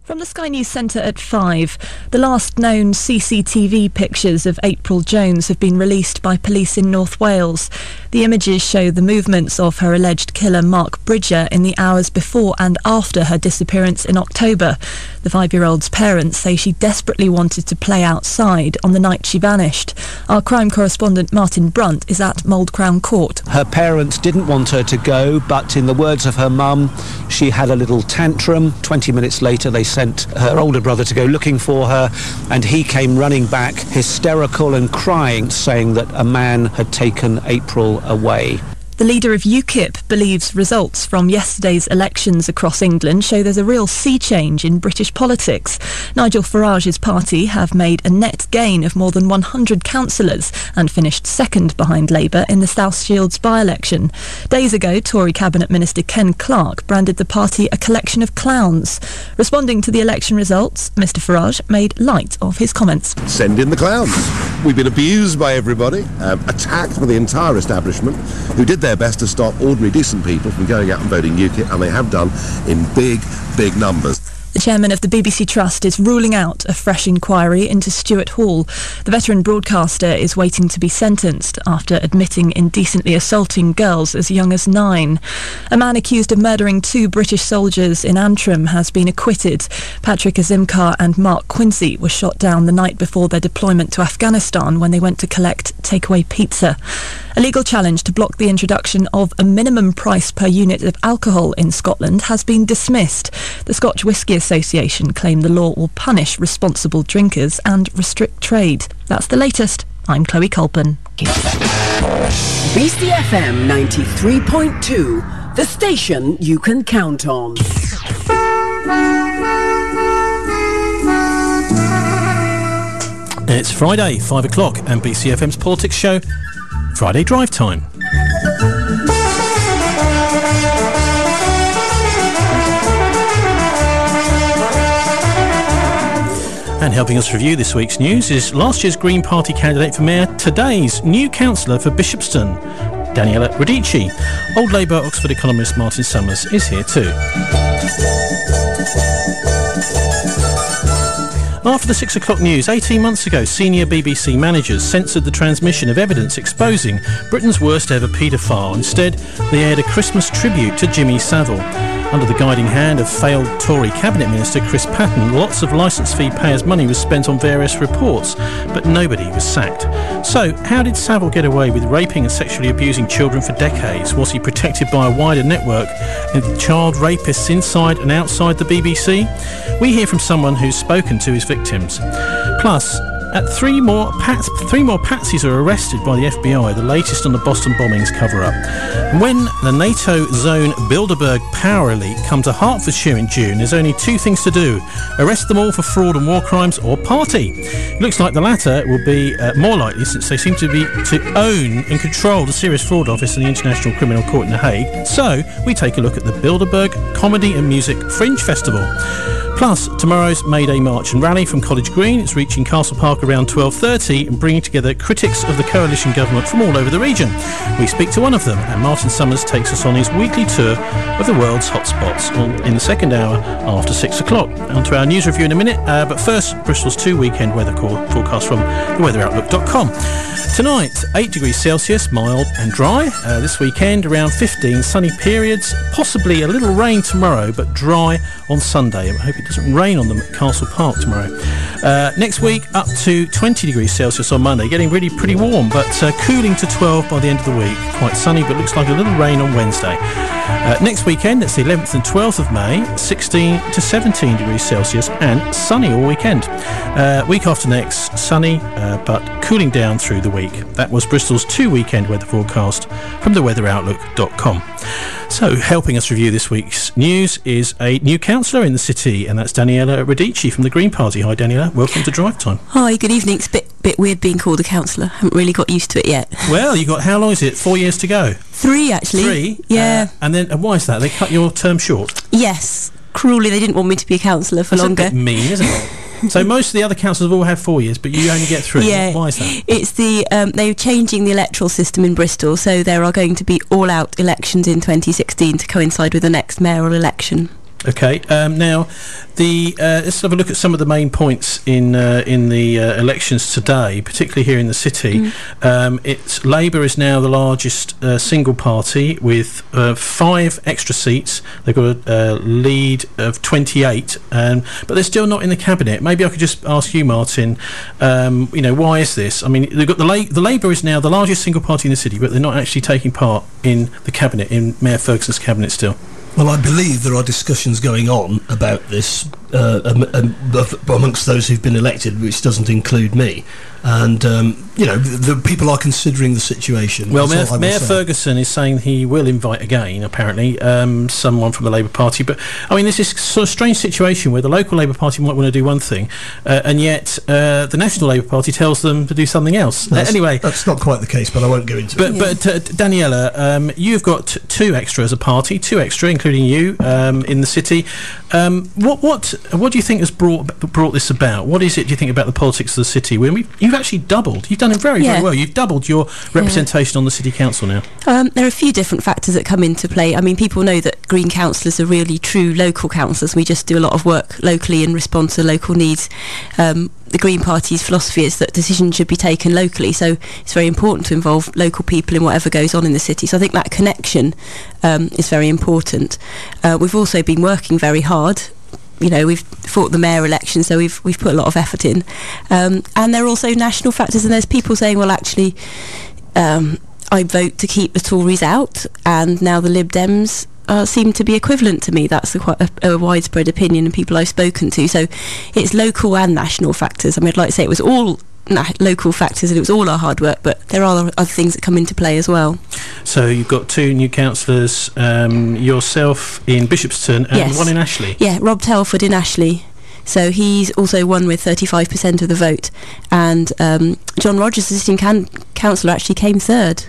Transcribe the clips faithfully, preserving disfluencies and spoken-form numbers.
From the Sky News Centre at five, the last known C C T V pictures of April Jones have been released by police in North Wales. The images show the movements of her alleged killer Mark Bridger in the hours before and after her disappearance in October. The five-year-old's parents say she desperately wanted to play outside on the night she vanished. Our crime correspondent Martin Brunt is at Mould Crown Court. Her parents didn't want her to go, but in the words of her mum, she had a little tantrum. Twenty minutes later, they sent her older brother to go looking for her, and he came running back, hysterical and crying, saying that a man had taken April away. The leader of UKIP believes results from yesterday's elections across England show there's a real sea change in British politics. Nigel Farage's party have made a net gain of more than one hundred councillors and finished second behind Labour in the South Shields by-election. Days ago, Tory Cabinet Minister Ken Clarke branded the party a collection of clowns. Responding to the election results, Mr Farage made light of his comments. Send in the clowns. We've been abused by everybody, um, attacked by the entire establishment, who did their best to stop ordinary decent people from going out and voting UKIP, and they have done in big, big numbers. The chairman of the B B C Trust is ruling out a fresh inquiry into Stuart Hall. The veteran broadcaster is waiting to be sentenced after admitting indecently assaulting girls as young as nine. A man accused of murdering two British soldiers in Antrim has been acquitted. Patrick Azimkar and Mark Quincy were shot down the night before their deployment to Afghanistan when they went to collect takeaway pizza. A legal challenge to block the introduction of a minimum price per unit of alcohol in Scotland has been dismissed. The Scotch Whisky Association claim the law will punish responsible drinkers and restrict trade. That's the latest. I'm Chloe Culpen. B C F M ninety-three point two, the station you can count on. It's Friday, five o'clock, and B C F M's politics show, Friday Drive Time. And helping us review this week's news is last year's Green Party candidate for mayor, today's new councillor for Bishopston, Daniela Radici. Old Labour Oxford economist Martin Summers is here too. After the six o'clock news, eighteen months ago, senior B B C managers censored the transmission of evidence exposing Britain's worst ever paedophile. Instead, they aired a Christmas tribute to Jimmy Savile. Under the guiding hand of failed Tory Cabinet Minister Chris Patten, lots of licence fee payers' money was spent on various reports, but nobody was sacked. So, how did Savile get away with raping and sexually abusing children for decades? Was he protected by a wider network of child rapists inside and outside the B B C? We hear from someone who's spoken to his victims. Plus, at three more pats, three more patsies are arrested by the F B I, the latest on the Boston bombings cover-up. When the NATO zone Bilderberg power elite come to Hertfordshire in June, there's only two things to do: arrest them all for fraud and war crimes, or party. It looks like the latter will be uh, more likely, since they seem to be to own and control the Serious Fraud Office in the International Criminal Court in The Hague. So we take a look at the Bilderberg Comedy and Music Fringe Festival. Plus, tomorrow's May Day March and Rally from College Green. It's reaching Castle Park around twelve thirty and bringing together critics of the coalition government from all over the region. We speak to one of them, and Martin Summers takes us on his weekly tour of the world's hotspots in the second hour after six o'clock. On to our news review in a minute, uh, but first, Bristol's two weekend weather forecast from the weather outlook dot com. Tonight, eight degrees Celsius, mild and dry. Uh, this weekend, around fifteen sunny periods, possibly a little rain tomorrow, but dry on Sunday. I hope it doesn't rain on them at Castle Park tomorrow. Uh, next week, up to twenty degrees Celsius on Monday, getting really pretty warm, but uh, cooling to twelve by the end of the week. Quite sunny, but looks like a little rain on Wednesday. Uh, next weekend, it's the eleventh and twelfth of May, sixteen to seventeen degrees Celsius and sunny all weekend. Uh, week after next, sunny, uh, but cooling down through the week. That was Bristol's two weekend weather forecast from the weather outlook dot com. So, helping us review this week's news is a new councillor in the city, and that's Daniela Radici from the Green Party. Hi, Daniela. Welcome to Drive Time. Hi, good evening. It's a bit, bit weird being called a councillor. Haven't really got used to it yet. Well, you got, how long is it? Four years to go? Three, actually. Three? Yeah. Uh, and then, and why is that? They cut your term short? Yes. Cruelly, they didn't want me to be a councillor for That's longer. That's a bit mean, isn't it? So most of the other councils have all had four years, but you only get three. Yeah. Why is that? It's the um, they're changing the electoral system in Bristol, so there are going to be all-out elections in twenty sixteen to coincide with the next mayoral election. Okay. Um, now, the uh, let's have a look at some of the main points in uh, in the uh, elections today, particularly here in the city. Mm. Um, it's Labour is now the largest uh, single party with uh, five extra seats. They've got a uh, lead of twenty-eight, um, but they're still not in the cabinet. Maybe I could just ask you, Martin. Um, you know, why is this? I mean, they've got the La- the Labour is now the largest single party in the city, but they're not actually taking part in the cabinet, in Mayor Ferguson's cabinet still. Well, I believe there are discussions going on about this uh, um, um, amongst those who've been elected, which doesn't include me. And, um, you know, the, the people are considering the situation. Well, Mayor, Mayor Ferguson is saying he will invite again, apparently, um, someone from the Labour Party. But, I mean, there's this sort of strange situation where the local Labour Party might want to do one thing, uh, and yet uh, the National Labour Party tells them to do something else. That's, uh, anyway... That's not quite the case, but I won't go into but, it. But, uh, Daniela, um, you've got t- two extra as a party, two extra, including you, um, in the city. Um, what what what do you think has brought brought this about? What is it, do you think, about the politics of the city? When we, you've actually doubled. You've done it very, yeah. very well. You've doubled your representation yeah. on the city council now. Um, there are a few different factors that come into play. I mean, people know that Green councillors are really true local councillors. We just do a lot of work locally and respond to local needs. Um, the Green Party's philosophy is that decisions should be taken locally, so it's very important to involve local people in whatever goes on in the city. So I think that connection um, is very important. Uh, we've also been working very hard. You know, we've fought the mayor election, so we've we've put a lot of effort in. Um, and there are also national factors, and there's people saying, well, actually, um, I vote to keep the Tories out, and now the Lib Dems Uh, seem to be equivalent to me. That's a quite a, a widespread opinion and people I've spoken to. So it's local and national factors. I mean, I'd like to say it was all na- local factors and it was all our hard work, but there are other things that come into play as well. So you've got two new councillors, um, yourself in Bishopston and yes. one in Ashley. Yeah, Rob Telford in Ashley. So he's also won with thirty-five percent of the vote. And um, John Rogers, the sitting can- councillor, actually came third.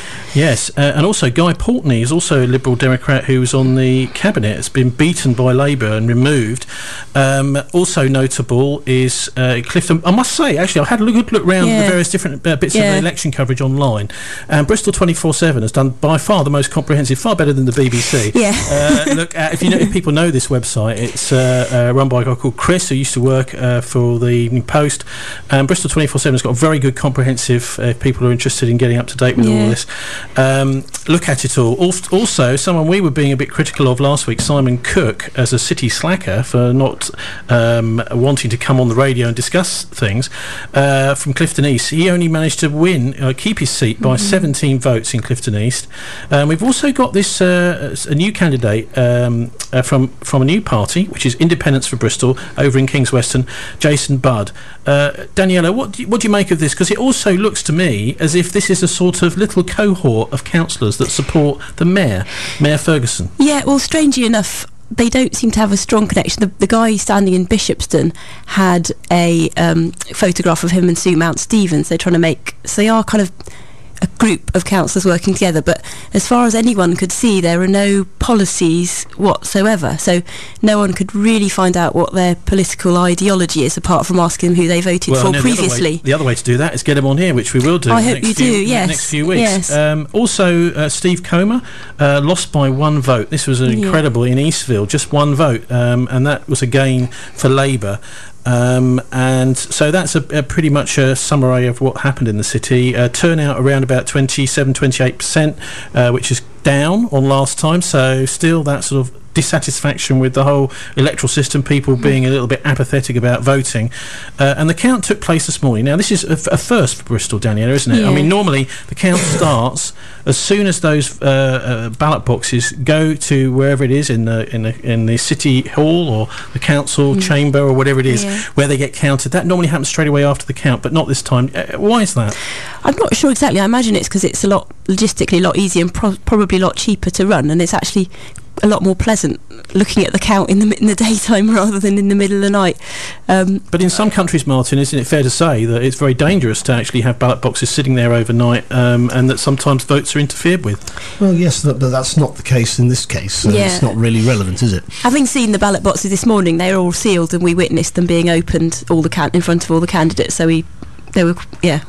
Yes, uh, and also Guy Portney is also a Liberal Democrat who was on the cabinet. Has been beaten by Labour and removed. Um, also notable is uh, Clifton. I must say, actually, I've had a good look round yeah. the various different uh, bits yeah. of the election coverage online. And Bristol twenty-four seven has done by far the most comprehensive, far better than the B B C. Yeah. Uh, look, at, if you know, if people know this website, it's uh, uh, run by a guy called Chris who used to work uh, for the Evening Post. And Bristol twenty-four seven has got a very good comprehensive. Uh, if people are interested in getting up to date with yeah. all this. Um, look at it all. Also, someone we were being a bit critical of last week, Simon Cook, as a city slacker for not um, wanting to come on the radio and discuss things, uh, from Clifton East. He only managed to win, uh, keep his seat by mm-hmm. seventeen votes in Clifton East. Um, we've also got this uh, a new candidate um, uh, from from a new party, which is Independence for Bristol, over in Kings Weston, Jason Budd. Uh, Daniela, what do you, what do you make of this? Because it also looks to me as if this is a sort of little cohort of councillors that support the mayor, Mayor Ferguson. Yeah, well, strangely enough, they don't seem to have a strong connection. The, the guy standing in Bishopston had a um, photograph of him and Sue Mount Stevens. They're trying to make... So they are kind of a group of councillors working together, but as far as anyone could see, there are no policies whatsoever, so no one could really find out what their political ideology is apart from asking them who they voted well, for no, previously. The other, way, the other way to do that is get them on here, which we will do. I in the hope next you few, do, yes. next few weeks. Yes. Um, also, uh, Steve Comer uh, lost by one vote. This was incredible yeah. in Eastville, just one vote, um, and that was a gain for Labour. Um, and so that's a, a pretty much a summary of what happened in the city. Uh, turnout around about twenty-seven, twenty-eight percent, uh, which is down on last time, so still that sort of dissatisfaction with the whole electoral system, people being a little bit apathetic about voting. Uh, and the count took place this morning. Now, this is a, f- a first for Bristol, Daniela, isn't it? Yeah. I mean, normally the count starts as soon as those uh, uh, ballot boxes go to wherever it is in the in the, in the city hall or the council mm. chamber or whatever it is, yeah. where they get counted. That normally happens straight away after the count, but not this time. Uh, why is that? I'm not sure exactly. I imagine it's because it's a lot logistically a lot easier and pro- probably a lot cheaper to run, and it's actually a lot more pleasant looking at the count in the in the daytime rather than in the middle of the night. Um, but in some countries, Martin, isn't it fair to say that it's very dangerous to actually have ballot boxes sitting there overnight, um, and that sometimes votes are interfered with? Well, yes, but that's not the case in this case. So yeah. It's not really relevant, is it? Having seen the ballot boxes this morning, they were all sealed, and we witnessed them being opened all the can- in front of all the candidates. So we, they were, yeah.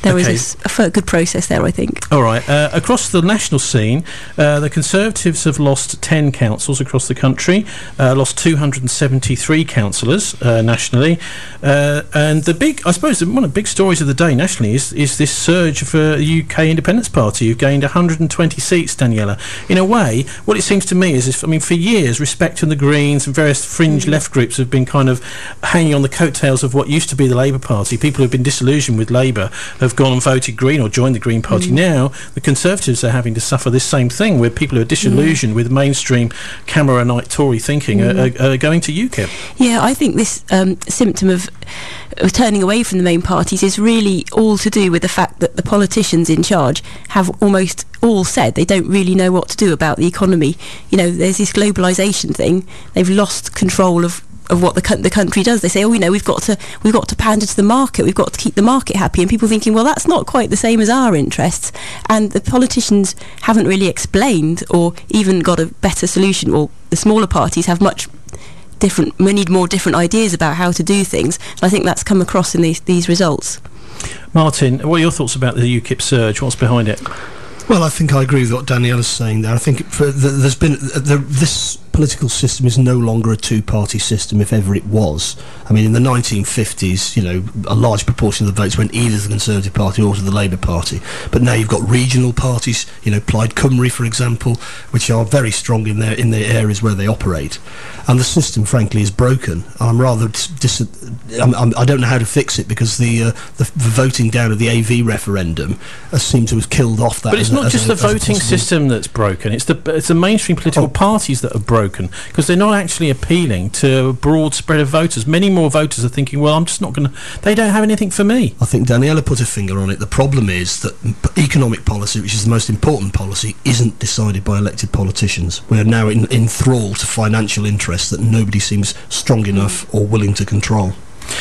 there Okay. is a, a good process there, I think. All right. Uh, across the national scene, uh, the Conservatives have lost ten councils across the country, uh, lost two hundred seventy-three councillors uh, nationally, uh, and the big, I suppose, one of the big stories of the day nationally is is this surge for the U K Independence Party, who've gained one hundred twenty seats. Daniela, in a way, what it seems to me is, if, I mean, for years, Respect and the Greens and various fringe left groups have been kind of hanging on the coattails of what used to be the Labour Party. People who've been disillusioned with Labour have gone and voted Green or joined the Green Party. Mm. Now the Conservatives are having to suffer this same thing, where people who are disillusioned mm. with mainstream Cameronite Tory thinking mm. are, are, are going to U KIP. Yeah, I think this um, symptom of, of turning away from the main parties is really all to do with the fact that the politicians in charge have almost all said they don't really know what to do about the economy. You know, there's this globalisation thing. They've lost control of of what the, the country does. They say, oh, you know, we've got to we've got to pander to the market, we've got to keep the market happy, and people thinking, well, that's not quite the same as our interests. And the politicians haven't really explained or even got a better solution, or the smaller parties have much different, we need more different ideas about how to do things. And I think that's come across in these, these results. Martin, what are your thoughts about the U KIP surge? What's behind it? Well, I think I agree with what Daniela's saying there. I think for the, there's been uh, the, this political system is no longer a two-party system, if ever it was. I mean, in the nineteen fifties, you know, a large proportion of the votes went either to the Conservative Party or to the Labour Party. But now you've got regional parties, you know, Plaid Cymru, for example, which are very strong in their in their areas where they operate. And the system, frankly, is broken. I'm rather dis- dis- I'm, I'm, I don't know how to fix it, because the, uh, the the voting down of the A V referendum uh, seemed to have killed off that. But it's as not a, just a, the voting system that's broken. It's the it's the mainstream political oh. parties that are broken, because they're not actually appealing to a broad spread of voters. Many more voters are thinking, well, I'm just not going to... They don't have anything for me. I think Daniela put a finger on it. The problem is that economic policy, which is the most important policy, isn't decided by elected politicians. We're now in, in thrall to financial interests that nobody seems strong enough or willing to control.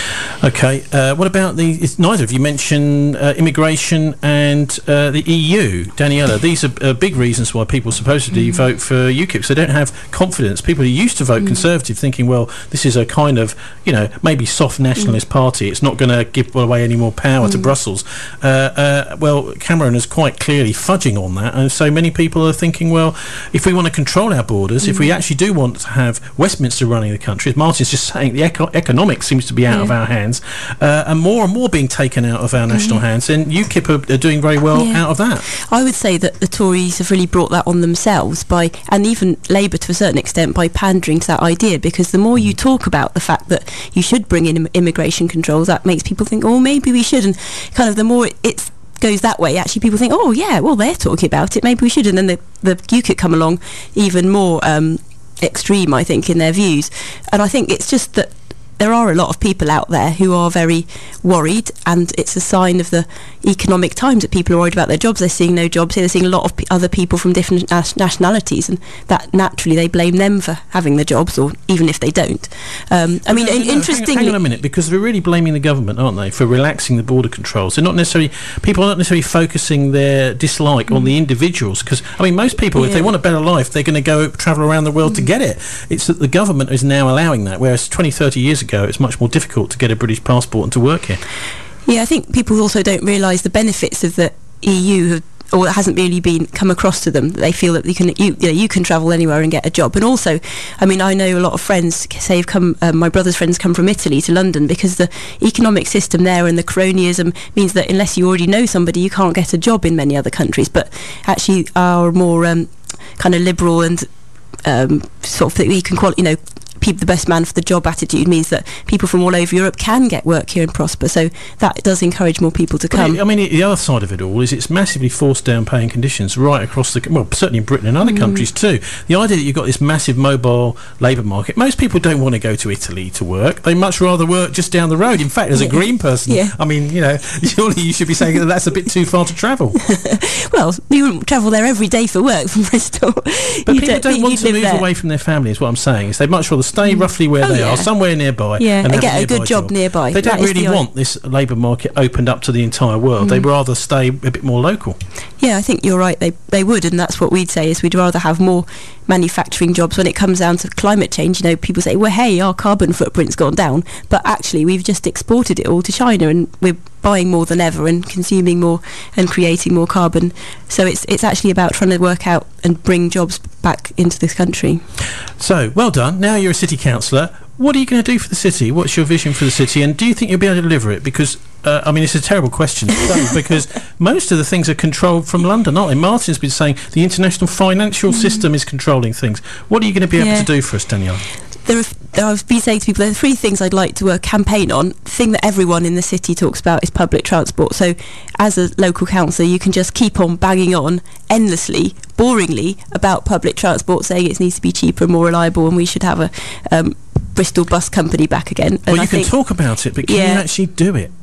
Okay, uh, what about the... It's, neither of you mention uh, immigration and uh, the E U. Daniela, these are uh, big reasons why people supposedly mm. vote for U KIP. So they don't have confidence. People who used to vote mm. Conservative thinking, well, this is a kind of, you know, maybe soft nationalist mm. party. It's not going to give away any more power mm. to Brussels. Uh, uh, well, Cameron is quite clearly fudging on that. And so many people are thinking, well, if we want to control our borders, mm. if we actually do want to have Westminster running the country, as Martin's just saying, the eco- economics seems to be out yeah. of our hands. Uh, and more and more being taken out of our national mm. hands, and U KIP are, are doing very well yeah. out of that. I would say that the Tories have really brought that on themselves by, and even Labour to a certain extent, by pandering to that idea, because the more you talk about the fact that you should bring in im- immigration controls, that makes people think, oh, maybe we should, and kind of the more it it's goes that way, actually people think, oh yeah, well, they're talking about it, maybe we should, and then the, the U KIP come along even more um, extreme, I think, in their views. And I think it's just that there are a lot of people out there who are very worried, and it's a sign of the economic times that people are worried about their jobs. They're seeing no jobs here. They're seeing a lot of p- other people from different nas- nationalities, and that naturally they blame them for having the jobs, or even if they don't. Um, I mean, no, no, no, interestingly... Hang on, hang on a minute, because they're really blaming the government, aren't they, for relaxing the border controls. They're not necessarily... People aren't necessarily focusing their dislike mm. on the individuals, because, I mean, most people, yeah. if they want a better life, they're going to go travel around the world mm. to get it. It's that the government is now allowing that, whereas twenty, thirty years ago, it's much more difficult to get a British passport and to work here. Yeah, I think people also don't realise the benefits of the E U, have, or it hasn't really been come across to them. They feel that you can you, you know you can travel anywhere and get a job. And also, I mean, I know a lot of friends say have come. Um, my brother's friends come from Italy to London because the economic system there and the cronyism means that unless you already know somebody, you can't get a job in many other countries. But actually, our more um, kind of liberal and um, sort of that we can qual- you know. People, the best man for the job attitude means that people from all over Europe can get work here and prosper, so that does encourage more people to come. It, I mean, it, the other side of it all is it's massively forced down paying conditions right across the, well, certainly in Britain and other mm. countries too. The idea that you've got this massive mobile labour market, most people don't want to go to Italy to work. They much rather work just down the road. In fact, as yeah. a green person, yeah. I mean, you know, surely you should be saying that that's a bit too far to travel. Well, you wouldn't travel there every day for work from Bristol. But you people don't, don't want to move there. away from their family, is what I'm saying. Is they'd much rather stay mm. roughly where oh, they yeah. are, somewhere nearby, yeah, and, and get a, a good job, job nearby. They don't that really the want this labour market opened up to the entire world. Mm. They'd rather stay a bit more local. Yeah, I think you're right. They they would, and that's what we'd say is we'd rather have more manufacturing jobs. When it comes down to climate change, you know, people say, well, hey, our carbon footprint's gone down, but actually we've just exported it all to China, and we're buying more than ever and consuming more and creating more carbon. So it's it's actually about trying to work out and bring jobs back into this country. So, well done. Now you're a city councillor. What are you going to do for the city? What's your vision for the city? And do you think you'll be able to deliver it? Because, uh, I mean, it's a terrible question to say, because most of the things are controlled from London, aren't they? Martin's been saying the international financial mm. system is controlling things. What are you going to be yeah. able to do for us, Danielle? There are, there I've been saying to people, there are three things I'd like to uh, campaign on. The thing that everyone in the city talks about is public transport. So as a local councillor, you can just keep on banging on endlessly, boringly, about public transport, saying it needs to be cheaper and more reliable, and we should have a um, Bristol bus company back again. And well, you I can think, talk about it, but can yeah, you actually do it?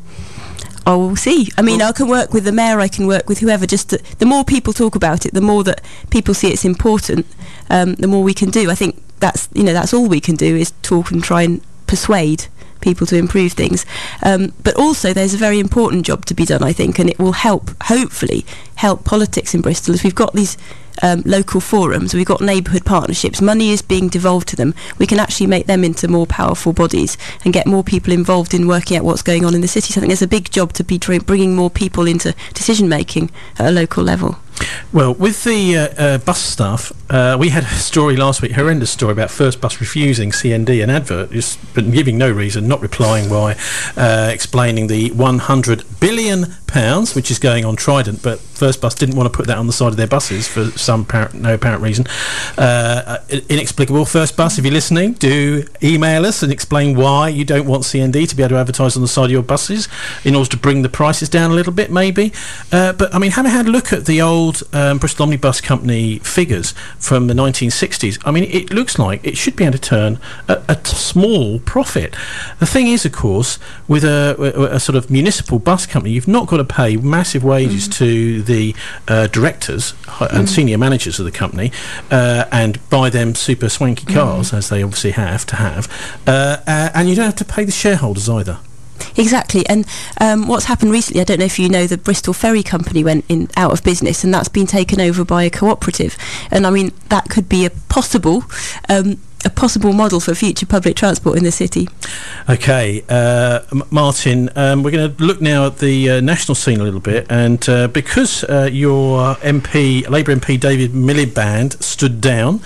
Oh, we'll see. I mean, well, I can work with the mayor, I can work with whoever. Just to, the more people talk about it, the more that people see it's important, um, the more we can do. I think that's, you know, that's all we can do, is talk and try and persuade people to improve things. Um, but also there's a very important job to be done, I think, and it will help, hopefully, help politics in Bristol. If we've got these um, local forums, we've got neighbourhood partnerships, money is being devolved to them, we can actually make them into more powerful bodies and get more people involved in working out what's going on in the city. So I think there's a big job to be tr- bringing more people into decision making at a local level. Well, with the uh, uh, bus staff, uh, we had a story last week, horrendous story about First Bus refusing C N D an advert, just but giving no reason, not replying why, uh, explaining the one hundred billion pounds, which is going on Trident, but First Bus didn't want to put that on the side of their buses for some apparent, no apparent reason. Uh, inexplicable. First Bus, if you're listening, do email us and explain why you don't want C N D to be able to advertise on the side of your buses in order to bring the prices down a little bit, maybe. Uh, but, I mean, having had a look at the old Um, Bristol Omnibus Company figures from the nineteen sixties, I mean, it looks like it should be able to turn a, a t- small profit. The thing is, of course, with a, a, a sort of municipal bus company, you've not got to pay massive wages mm. to the uh, directors and mm. senior managers of the company uh, and buy them super swanky cars, mm. as they obviously have to have, uh, uh, and you don't have to pay the shareholders either. Exactly, and um, what's happened recently, I don't know if you know, the Bristol Ferry Company went in out of business, and that's been taken over by a cooperative, and I mean that could be a possible um, a possible model for future public transport in the city. Okay, uh, M- Martin, um, we're going to look now at the uh, national scene a little bit, and uh, because uh, your M P, Labour M P David Miliband stood down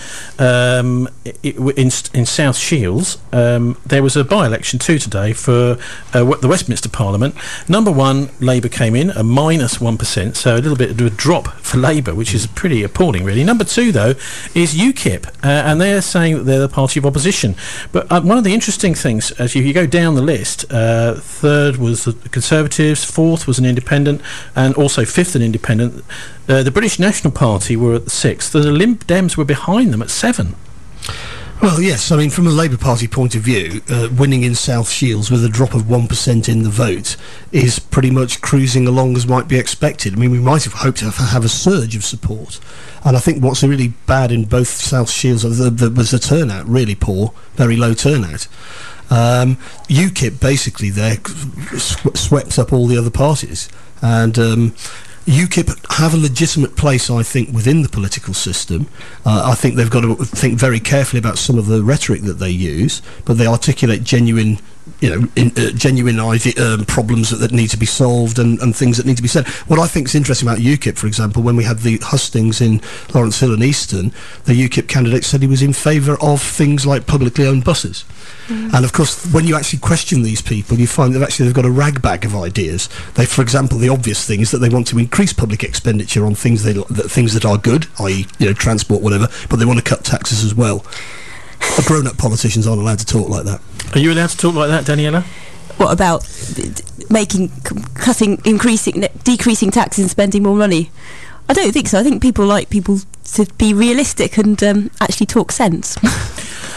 um, it, in, in South Shields, um, there was a by-election too today for uh, the Westminster Parliament. Number one, Labour came in, a minus one percent, so a little bit of a drop for Labour, which is pretty appalling, really. Number two, though, is UKIP, uh, and they're saying that they're the party of opposition. But uh, one of the interesting things, as you, you go down the list, uh, third was the Conservatives, fourth was an independent, and also fifth an independent. Uh, the British National Party were at sixth. The Lib Dems were behind them at seven. Well, yes, I mean, from a Labour Party point of view, uh, winning in South Shields with a drop of one percent in the vote is pretty much cruising along as might be expected. I mean, we might have hoped to have a surge of support. And I think what's really bad in both South Shields the, the, was the turnout, really poor, very low turnout. Um, UKIP basically there sw- swept up all the other parties. And um, UKIP have a legitimate place, I think, within the political system. Uh, I think they've got to think very carefully about some of the rhetoric that they use, but they articulate genuine, you know, in, uh, genuine ide- um, problems that, that need to be solved and, and things that need to be said. What I think is interesting about UKIP, for example, when we had the hustings in Lawrence Hill and Easton, the UKIP candidate said he was in favour of things like publicly owned buses. Mm. And of course, when you actually question these people, you find that actually they've got a rag bag of ideas. They, for example, the obvious thing is that they want to increase public expenditure on things they that things that are good, that is, you know, transport, whatever, but they want to cut taxes as well. Grown-up politicians aren't allowed to talk like that. Are you allowed to talk like that, Daniela? What about making, cutting, increasing, decreasing taxes and spending more money? I don't think so. I think people like people to be realistic and um, actually talk sense.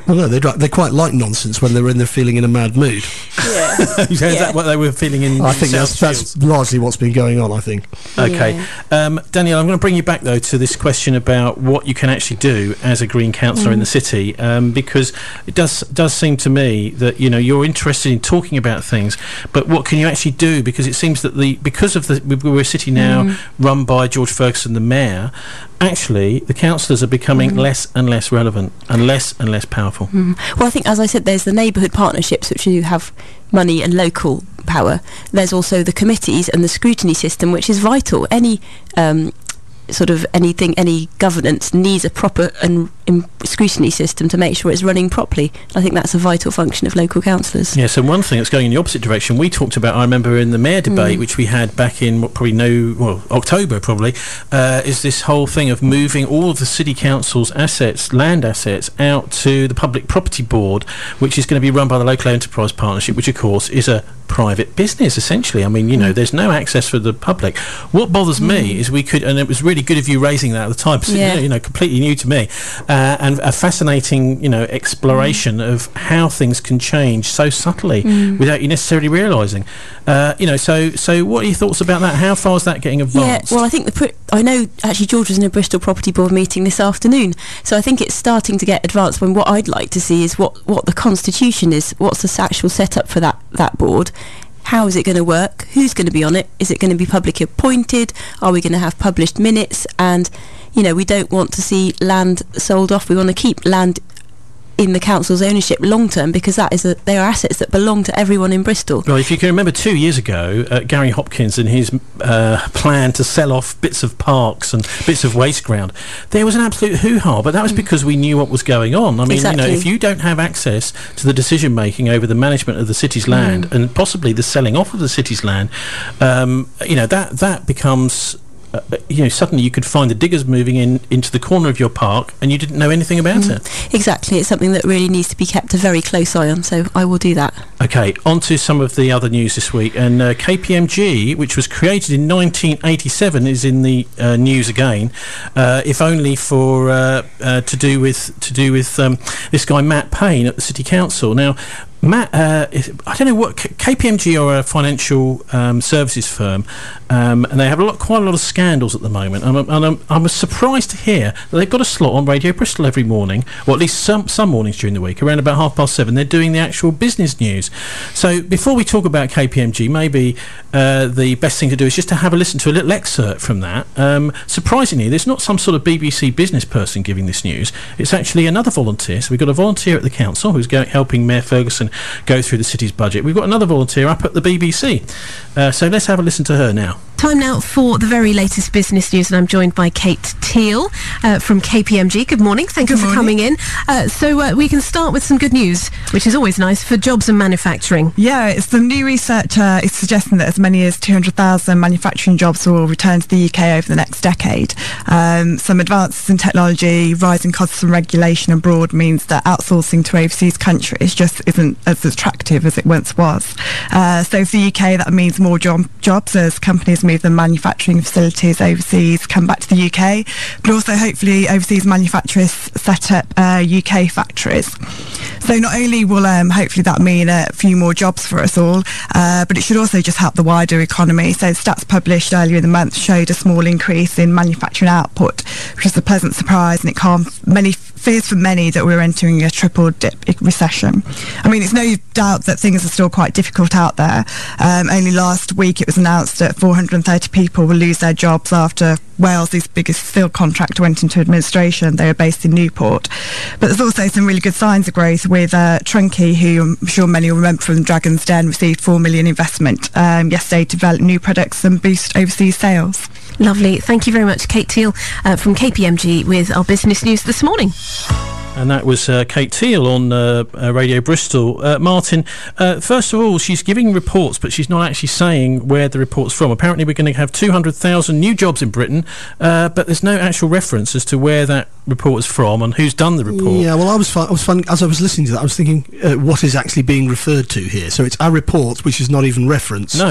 Well, no, they they quite like nonsense when they're in there feeling in a mad mood. Yeah. Is Yeah. that what they were feeling in? I in think that's, South that's largely what's been going on, I think. Okay. Yeah. Um, Danielle, I'm going to bring you back, though, to this question about what you can actually do as a Green councillor Mm. in the city, um, because it does does seem to me that, you know, you're interested in talking about things, but what can you actually do? Because it seems that the because of the we- we're a city now Mm. run by George Ferguson, the mayor, actually the councillors are becoming Mm. less and less relevant and less and less powerful. Mm. Well, I think, as I said, there's the neighbourhood partnerships, which do have money and local power. There's also the committees and the scrutiny system, which is vital. Any um, sort of anything, any governance needs a proper and um, scrutiny system to make sure it's running properly. I think that's a vital function of local councillors. Yes, and one thing that's going in the opposite direction, we talked about, I remember in the mayor debate, Mm. which we had back in what probably no, well, October probably, uh, is this whole thing of moving all of the city council's assets, land assets, out to the Public Property Board, which is going to be run by the Local Enterprise Partnership, which of course is a private business essentially. I mean, you know, there's no access for the public. What bothers me is we could, and it was really good of you raising that at the time, because, Yeah. you know, completely new to me, uh, and a fascinating, you know, exploration Mm. of how things can change so subtly Mm. without you necessarily realising. Uh, you know, so so what are your thoughts about that? How far is that getting Yeah, advanced? well, I think the pr- I know actually George was in a Bristol Property Board meeting this afternoon, so I think it's starting to get advanced. When what I'd like to see is what, what the constitution is, what's the actual setup for that, that board. How is it going to work? Who's going to be on it? Is it going to be publicly appointed? Are we going to have published minutes? And, you know, we don't want to see land sold off. We want to keep land in the council's ownership long term, because that is a, they are assets that belong to everyone in Bristol. Well, if you can remember two years ago, uh, Gary Hopkins and his uh, plan to sell off bits of parks and bits of waste ground, there was an absolute hoo-ha, but that was because we knew what was going on. I mean, you know, Exactly. if you don't have access to the decision-making over the management of the city's land and possibly the selling off of the city's land, um, you know, that, that becomes... Uh, you know, suddenly you could find the diggers moving in into the corner of your park and you didn't know anything about it. Exactly, it's something that really needs to be kept a very close eye on, so I will do that. Okay, on to some of the other news this week. And uh, K P M G, which was created in nineteen eighty-seven, is in the uh, news again, uh, if only for uh, uh, to do with to do with um, this guy Matt Payne at the City Council. Now, Matt, uh, is, I don't know what K P M G are a financial um, services firm, um, and they have a lot, quite a lot of scandals at the moment. And, I'm, and I'm, I was surprised to hear that they've got a slot on Radio Bristol every morning, or at least some some mornings during the week, around about half past seven. They're doing the actual business news. So before we talk about K P M G, maybe uh, the best thing to do is just to have a listen to a little excerpt from that. Um, surprisingly, there's not some sort of B B C business person giving this news. It's actually another volunteer. So we've got a volunteer at the council who's going, helping Mayor Ferguson go through the city's budget. We've got another volunteer up at the B B C. Uh, so let's have a listen to her now. Time now for the very latest business news, and I'm joined by Kate Teal uh, from K P M G. Good morning. Thank Good you for morning. coming in. Uh, so uh, we can start with some good news, which is always nice for jobs and manufacturing. Yeah, it's the new research uh, is suggesting that as many as two hundred thousand manufacturing jobs will return to the U K over the next decade. Um, some advances in technology, rising costs and regulation abroad means that outsourcing to overseas countries just isn't as attractive as it once was. Uh, so for the U K, that means more job- jobs as companies move their manufacturing facilities overseas, come back to the U K, but also hopefully overseas manufacturers set up uh, U K factories. So not only will um, hopefully that mean a few more jobs for us all, uh, but it should also just help the wider economy. So stats published earlier in the month showed a small increase in manufacturing output, which is a pleasant surprise, and it calmed many fears for many that we're entering a triple dip recession. I mean, it's no doubt that things are still quite difficult out there. Um, only last week it was announced that four hundred thirty people will lose their jobs after Wales's biggest steel contractor went into administration. They were based in Newport. But there's also some really good signs of growth with uh, Trunky, who I'm sure many will remember from Dragon's Den, received four million investment um, yesterday to develop new products and boost overseas sales. Lovely. Thank you very much, Kate Teal uh, from K P M G with our business news this morning. And that was uh, Kate Teal on uh, uh, Radio Bristol. Uh, Martin, uh, first of all, she's giving reports, but she's not actually saying where the report's from. Apparently we're going to have two hundred thousand new jobs in Britain, uh, but there's no actual reference as to where that report is from and who's done the report. Yeah, well, I was fun, I was fun, as I was listening to that, I was thinking, uh, what is actually being referred to here? So it's a report which is not even referenced. No.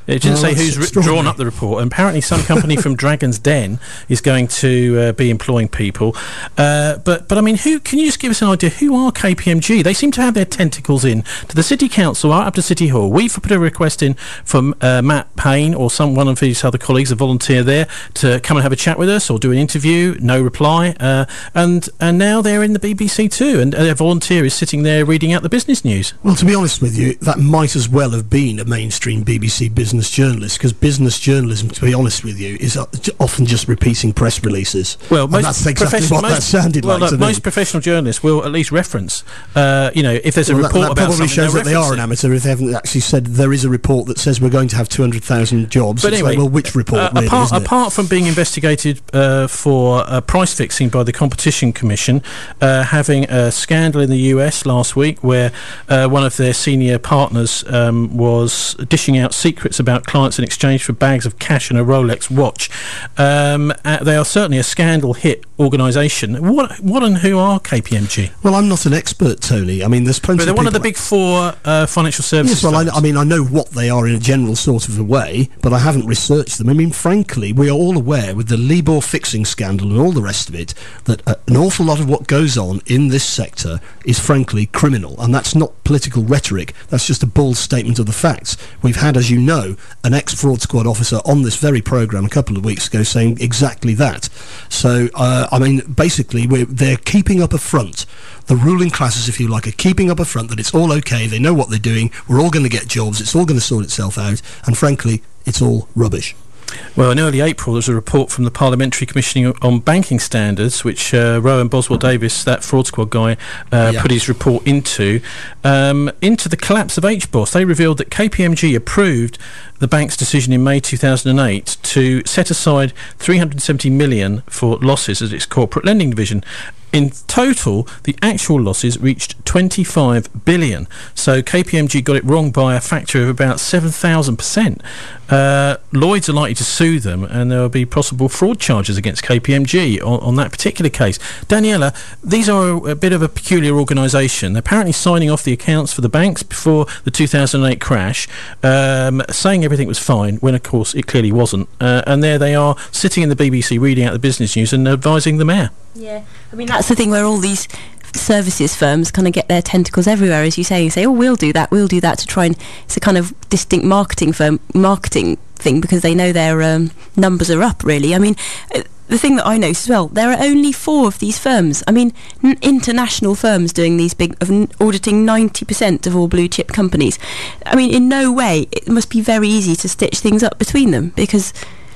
It didn't Well, say that's who's ri- extraordinary. drawn up the report. And apparently some company from Dragon's Den is going to uh, be employing people. Uh, but, but I mean, who can you just give us an idea? Who are K P M G? They seem to have their tentacles in to the City Council, right up to City Hall. We've put a request in from uh, Matt Payne or some one of his other colleagues, a volunteer there, to come and have a chat with us or do an interview. No reply. Uh, and and now they're in the B B C too. And their volunteer is sitting there reading out the business news. Well, to be honest with you, that might as well have been a mainstream B B C business journalist, because business journalism, to be honest with you, is uh, j- often just repeating press releases. Well, And most that's exactly professional- what that most- sounded well, like look, to most me. professional journalists will at least reference, uh, you know, if there's a Well, report that, that about probably something, shows they'll that they are reference an it. amateur if they haven't actually said there is a report that says we're going to have two hundred thousand jobs. But It's anyway, like, well, which report, uh, really, apart, isn't it? apart from being investigated uh, for uh, price fixing by the Competition Commission, uh, having a scandal in the U S last week where uh, one of their senior partners um, was dishing out secrets about clients in exchange for bags of cash and a Rolex watch. Um, uh, they are certainly a scandal hit organisation. What, what and who are K P M G? Well, I'm not an expert, Tony. I mean, there's plenty But they're of one of the people- big four uh, financial services. Yes, well, I, firms. I mean, I know what they are in a general sort of a way, but I haven't researched them. I mean, frankly, we are all aware with the Libor fixing scandal and all the rest of it that uh, an awful lot of what goes on in this sector is frankly criminal, and that's not political rhetoric. That's just a bold statement of the facts. We've had, as you know, an ex-fraud squad officer on this very programme a couple of weeks ago saying exactly that. So, uh, I mean, basically, we're, they're keeping up a front. The ruling classes, if you like, are keeping up a front that it's all okay, they know what they're doing, we're all going to get jobs, it's all going to sort itself out, and frankly, it's all rubbish. Well, in early April, there was a report from the Parliamentary Commission on Banking Standards, which uh, Rowan Boswell-Davis, that fraud squad guy, uh, Yeah. put his report into, um, into the collapse of H B O S. They revealed that K P M G approved the bank's decision in May two thousand eight to set aside three hundred seventy million dollars for losses as its corporate lending division. In total, the actual losses reached twenty-five billion dollars. So K P M G got it wrong by a factor of about seven thousand percent. Uh, Lloyds are likely to sue them, and there will be possible fraud charges against K P M G on, on that particular case. Daniela, these are a, a bit of a peculiar organisation. They're apparently signing off the accounts for the banks before the two thousand eight crash, um, saying everything was fine, when of course it clearly wasn't. Uh, and there they are, sitting in the B B C reading out the business news and advising the mayor. Yeah, I mean, that's the thing where all these services firms kind of get their tentacles everywhere, as you say. You say, oh, we'll do that, we'll do that, to try and... It's a kind of distinct marketing firm, marketing thing, because they know their um, numbers are up, really. I mean, uh, the thing that I noticed as well, there are only four of these firms. I mean, n- international firms doing these big... of n- auditing ninety percent of all blue-chip companies. I mean, in no way, it must be very easy to stitch things up between them, because...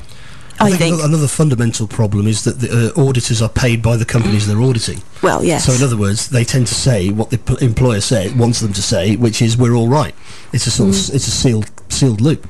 I, I think, think... another, another fundamental problem is that the uh, auditors are paid by the companies they're auditing. Well, yes. So in other words, they tend to say what the p- employer say, wants them to say, which is we're all right. It's a sort Mm. of, it's a sealed sealed loop.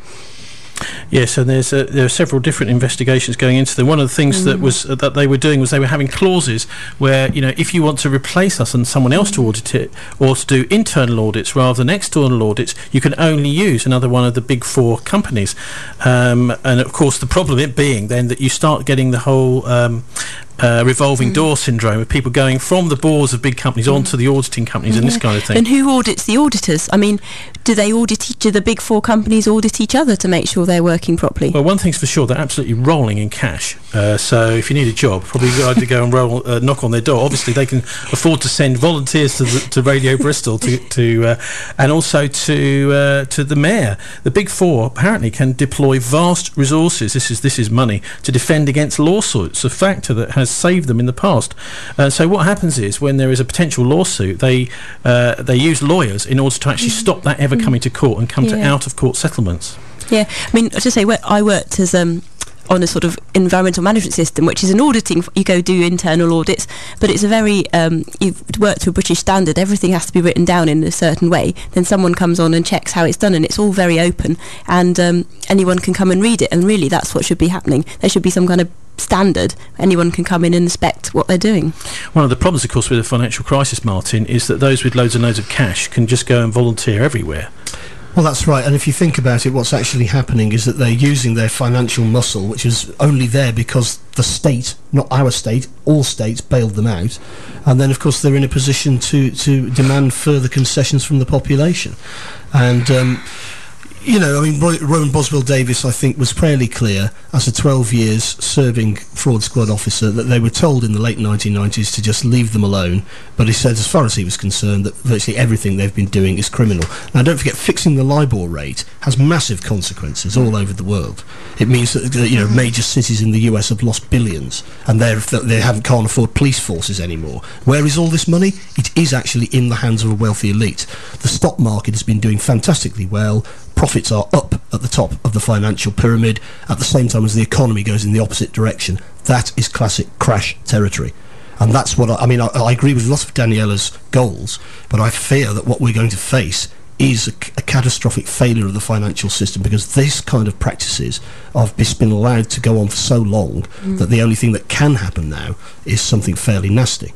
Yes, and there's a, there are several different investigations going into them. One of the things Mm. that was uh, that they were doing was they were having clauses where, you know, if you want to replace us and someone else to audit it, or to do internal audits rather than external audits, you can only use another one of the big four companies. Um, and of course, the problem it being then that you start getting the whole um, uh, revolving Mm. door syndrome of people going from the boards of big companies onto the auditing companies and this Yeah. kind of thing. And who audits the auditors? I mean, do they audit each? Do the big four companies audit each other to make sure they're working properly? Well, one thing's for sure, they're absolutely rolling in cash. Uh, so if you need a job, probably go to go and roll, uh, knock on their door. Obviously, they can afford to send volunteers to, the, to Radio Bristol to, to uh, and also to uh, to the mayor. The big four apparently can deploy vast resources. This is this is money to defend against lawsuits, a factor that has saved them in the past. Uh, so what happens is when there is a potential lawsuit, they uh, they use lawyers in order to actually stop that ever coming to court and come to Yeah. out of court settlements. Yeah, I mean, I should say, where I worked as um, on a sort of environmental management system, which is an auditing. You go do internal audits, but it's a very um, you've worked to a British standard. Everything has to be written down in a certain way. Then someone comes on and checks how it's done, and it's all very open, and um, anyone can come and read it. And really, that's what should be happening. There should be some kind of standard. Anyone can come in and inspect what they're doing. One of the problems, of course, with the financial crisis, Martin, is that those with loads and loads of cash can just go and volunteer everywhere. Well, that's right. And if you think about it, what's actually happening is that they're using their financial muscle, which is only there because the state, not our state, all states bailed them out. And then, of course, they're in a position to, to demand further concessions from the population. And... Um, you know, I mean, Roy, Rowan Boswell Davis, I think, was fairly clear as a twelve years serving fraud squad officer that they were told in the late nineteen nineties to just leave them alone. But he said, as far as he was concerned, that virtually everything they've been doing is criminal. Now, don't forget, fixing the LIBOR rate has massive consequences all over the world. It means that, you know, major cities in the U S have lost billions, and they're, they haven't can't afford police forces anymore. Where is all this money? It is actually in the hands of a wealthy elite. The stock market has been doing fantastically well. Profits are up at the top of the financial pyramid at the same time as the economy goes in the opposite direction. That is classic crash territory. And that's what I, I mean, I, I agree with lots of Daniela's goals, but I fear that what we're going to face is a, a catastrophic failure of the financial system, because this kind of practices have been allowed to go on for so long mm. that the only thing that can happen now is something fairly nasty.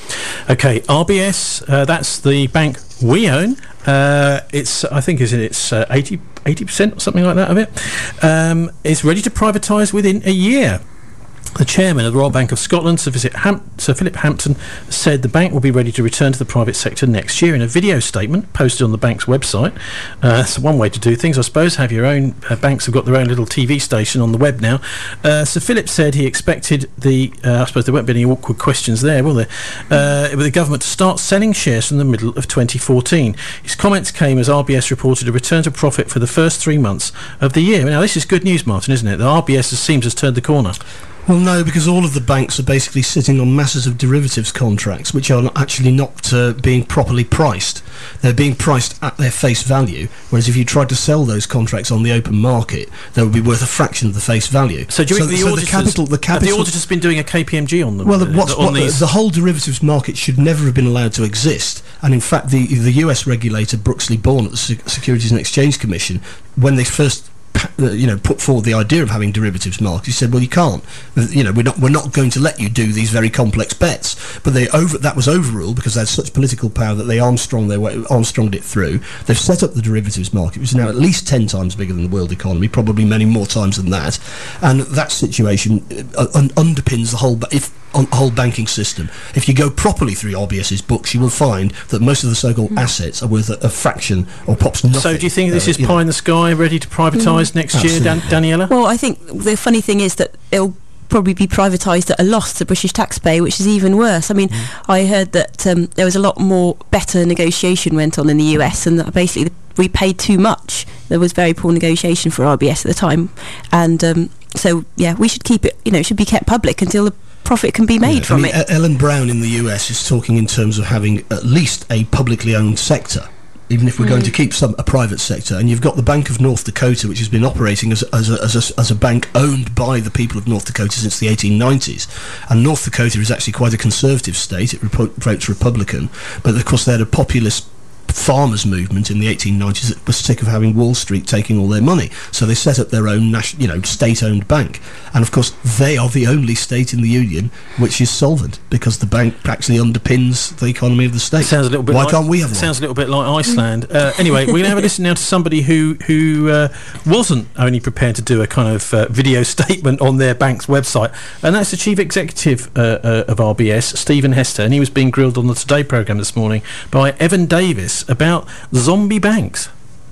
Okay, R B S, uh, that's the bank we own. Uh, it's, I think, is it, it's uh, eighty percent or something like that of it. Um, it's ready to privatise within a year. The chairman of the Royal Bank of Scotland, Sir, Ham- Sir Philip Hampton, said the bank will be ready to return to the private sector next year. In a video statement posted on the bank's website, uh, that's one way to do things, I suppose. Have your own uh, banks have got their own little T V station on the web now. Uh, Sir Philip said he expected the, uh, I suppose there won't be any awkward questions there, will there? Uh, with the government to start selling shares from the middle of twenty fourteen. His comments came as R B S reported a return to profit for the first three months of the year. Now, this is good news, Martin, isn't it? The R B S seems to have turned the corner. Well, no, because all of the banks are basically sitting on masses of derivatives contracts which are not actually not uh, being properly priced. They're being priced at their face value, whereas if you tried to sell those contracts on the open market, they would be worth a fraction of the face value. So do you so, think the, so auditors, the capital... The capital have the auditors been doing a K P M G on them? Well, the, what's, on what, these? the whole derivatives market should never have been allowed to exist. And in fact, the, the U S regulator, Brooksley Bourne at the Securities and Exchange Commission, when they first... Uh, you know, put forward the idea of having derivatives markets, he said, well, you can't. You know, we're not we're not going to let you do these very complex bets. But they over that was overruled because they had such political power that they Armstrong they Armstronged it through. They've set up the derivatives market, which is now at least ten times bigger than the world economy, probably many more times than that. And that situation uh, un- underpins the whole. Ba- if on the whole banking system. If you go properly through RBS's books, you will find that most of the so-called mm. assets are worth a, a fraction or perhaps nothing. So do you think this uh, is pie know. in the sky, ready to privatise mm. next Absolutely. year, Dan- Daniela? Well, I think the funny thing is that it'll probably be privatised at a loss to the British taxpayer, which is even worse. I mean, mm. I heard that um, there was a lot more better negotiation went on in the U S, and that basically the, we paid too much. There was very poor negotiation for R B S at the time, and um, so yeah, we should keep it. You know, it should be kept public until the profit can be made yeah, from I mean, it. Ellen Brown in the U S is talking in terms of having at least a publicly owned sector, even if we're mm. going to keep some a private sector. And you've got the Bank of North Dakota, which has been operating as, as, a, as, a, as a bank owned by the people of North Dakota since the eighteen nineties. And North Dakota is actually quite a conservative state. It repo- votes Republican, but of course they had a populist farmers movement in the eighteen nineties that was sick of having Wall Street taking all their money, so they set up their own national, you know, state-owned bank. And of course they are the only state in the union which is solvent, because the bank actually underpins the economy of the state. Sounds a little bit Why like, can't we have one? Sounds a little bit like Iceland. uh, anyway, we're going to have a listen now to somebody who who uh, wasn't only prepared to do a kind of uh, video statement on their bank's website, and that's the chief executive uh, uh, of R B S, Stephen Hester, and he was being grilled on the Today programme this morning by Evan Davis about zombie banks.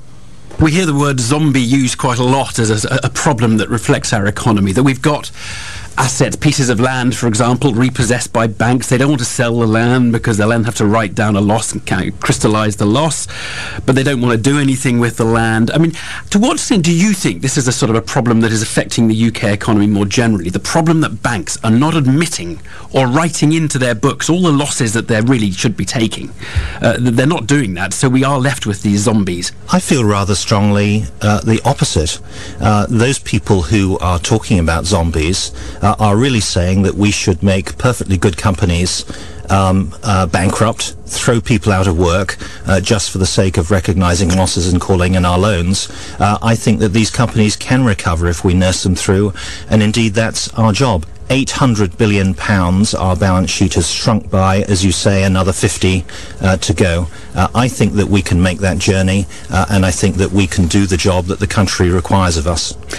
We hear the word zombie used quite a lot as a, a problem that reflects our economy, that we've got assets, pieces of land, for example, repossessed by banks. They don't want to sell the land because they'll then have to write down a loss and crystallise the loss, but they don't want to do anything with the land. I mean, to what extent do you think this is a sort of a problem that is affecting the U K economy more generally? The problem that banks are not admitting or writing into their books all the losses that they really should be taking. Uh, they're not doing that, so we are left with these zombies. I feel rather strongly uh, the opposite. Uh, those people who are talking about zombies uh, are really saying that we should make perfectly good companies um, uh, bankrupt, throw people out of work uh, just for the sake of recognising losses and calling in our loans. Uh, I think that these companies can recover if we nurse them through, and indeed that's our job. eight hundred billion pounds our balance sheet has shrunk by, as you say, another fifty uh, to go. Uh, I think that we can make that journey, uh, and I think that we can do the job that the country requires of us.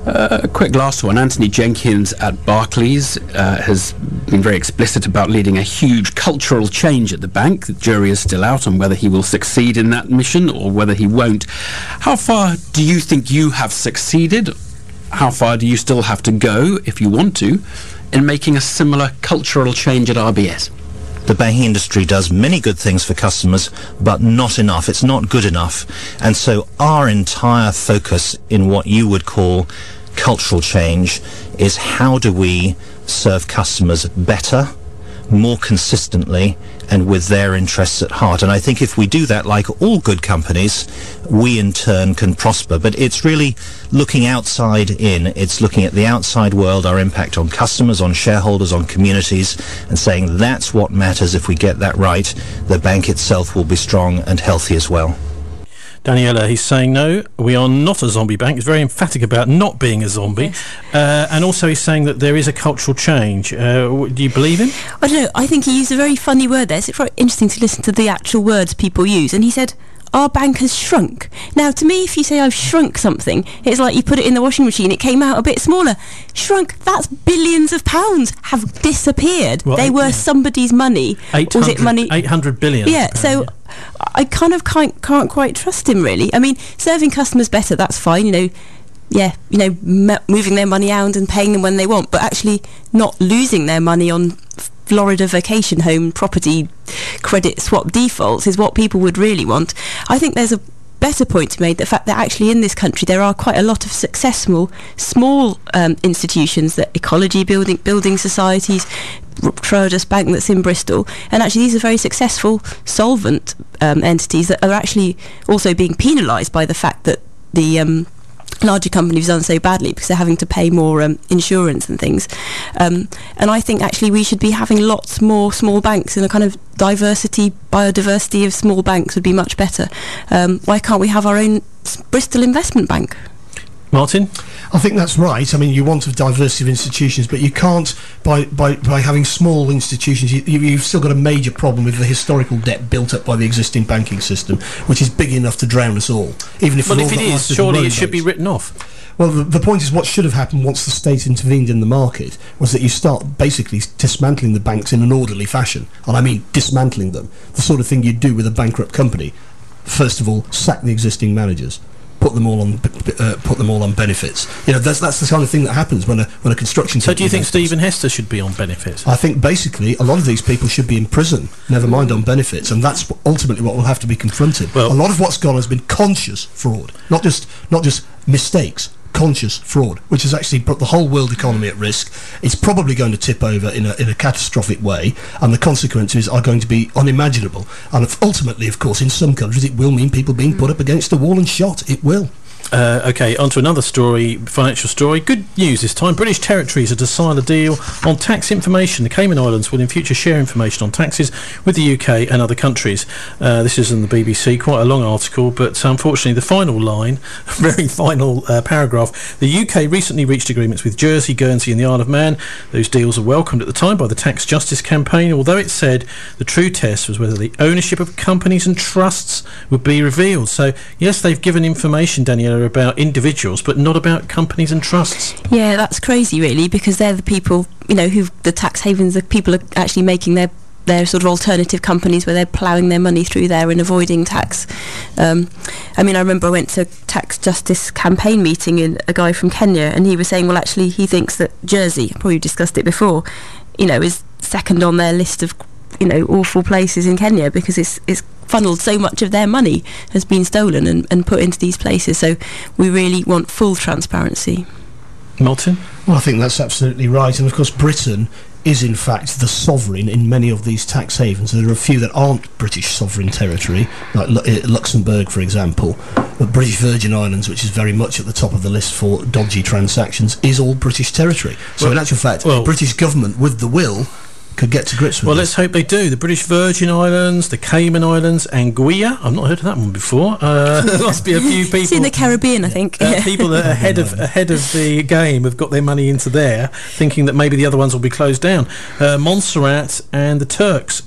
Uh, a quick last one. Anthony Jenkins at Barclays uh, has been very explicit about leading a huge cultural change at the bank. The jury is still out on whether he will succeed in that mission or whether he won't. How far do you think you have succeeded? How far do you still have to go, if you want to, in making a similar cultural change at R B S? The banking industry does many good things for customers, but not enough. It's not good enough. And so our entire focus in what you would call cultural change is how do we serve customers better, more consistently, and with their interests at heart. And I think if we do that, like all good companies, we in turn can prosper. But it's really looking outside in. It's looking at the outside world, our impact on customers, on shareholders, on communities, and saying that's what matters. If we get that right, the bank itself will be strong and healthy as well. Daniela, he's saying no, we are not a zombie bank. He's very emphatic about not being a zombie. Yes. Uh, and also he's saying that there is a cultural change. Uh, do you believe him? I don't know. I think he used a very funny word there. So it's very interesting to listen to the actual words people use. And he said, our bank has shrunk. Now, to me, if you say I've shrunk something, it's like you put it in the washing machine, it came out a bit smaller. Shrunk, that's billions of pounds have disappeared. Well, they were yeah. somebody's money. Was it money? eight hundred billion. Yeah, so yeah. I kind of can't, can't quite trust him, really. I mean, serving customers better, that's fine, you know. Yeah, you know, m- moving their money out and paying them when they want, but actually not losing their money on Florida vacation home property credit swap defaults is what people would really want. I think there's a better point to be made, the fact that actually in this country there are quite a lot of successful small um, institutions, that ecology building building societies, Triodos Bank that's in Bristol, and actually these are very successful solvent um, entities that are actually also being penalised by the fact that the um, larger companies done so badly because they're having to pay more um, insurance and things. Um, and I think actually we should be having lots more small banks, and a kind of diversity, biodiversity of small banks would be much better. Um, why can't we have our own Bristol Investment Bank? Martin? I think that's right. I mean, you want a diversity of institutions, but you can't, by by, by having small institutions, you, you've still got a major problem with the historical debt built up by the existing banking system, which is big enough to drown us all. Even if well, if it is, surely it should be written off. Well, the, the point is, what should have happened once the state intervened in the market was that you start basically dismantling the banks in an orderly fashion. And I mean dismantling them. The sort of thing you'd do with a bankrupt company. First of all, sack the existing managers. Put them all on, uh, put them all on benefits. You know, that's that's the kind of thing that happens when a when a construction. So, do you think Stephen Hester should be on benefits? I think basically a lot of these people should be in prison. Never mind on benefits, and that's ultimately what will have to be confronted. Well, a lot of what's gone has been conscious fraud, not just not just mistakes. Conscious fraud, which has actually put the whole world economy at risk. It's probably going to tip over in a in a catastrophic way, and the consequences are going to be unimaginable. And if ultimately, of course, in some countries, it will mean people being put up against a wall and shot. It will. Uh, okay, on to another story, financial story. Good news this time. British territories are to sign a deal on tax information. The Cayman Islands will in future share information on taxes with the U K and other countries. Uh, this is in the B B C, quite a long article, but unfortunately the final line, very final uh, paragraph, the U K recently reached agreements with Jersey, Guernsey and the Isle of Man. Those deals were welcomed at the time by the Tax Justice campaign, although it said the true test was whether the ownership of companies and trusts would be revealed. So, yes, they've given information, Daniela, about individuals, but not about companies and trusts. Yeah, that's crazy, really, because they're the people, you know, who the tax havens, the people are actually making their their sort of alternative companies where they're ploughing their money through there and avoiding tax. Um, I mean, I remember I went to a tax justice campaign meeting in a guy from Kenya, and he was saying, well, actually, he thinks that Jersey, I probably discussed it before, you know, is second on their list of, you know, awful places in Kenya because it's it's funneled so much of their money has been stolen and, and put into these places. So we really want full transparency. Martin? Well, I think that's absolutely right. And of course, Britain is in fact the sovereign in many of these tax havens. There are a few that aren't British sovereign territory, like Lu- Luxembourg, for example. The British Virgin Islands, which is very much at the top of the list for dodgy transactions, is all British territory. So well, in actual fact, well, British government, with the will, could get to grips with well, it. Let's hope they do. The British Virgin Islands, the Cayman Islands, Anguilla. I've not heard of that one before. Uh, there must be a few people. It's in the Caribbean, I think. Uh, people that are ahead of ahead of the game have got their money into there, thinking that maybe the other ones will be closed down. Uh, Montserrat and the Turks and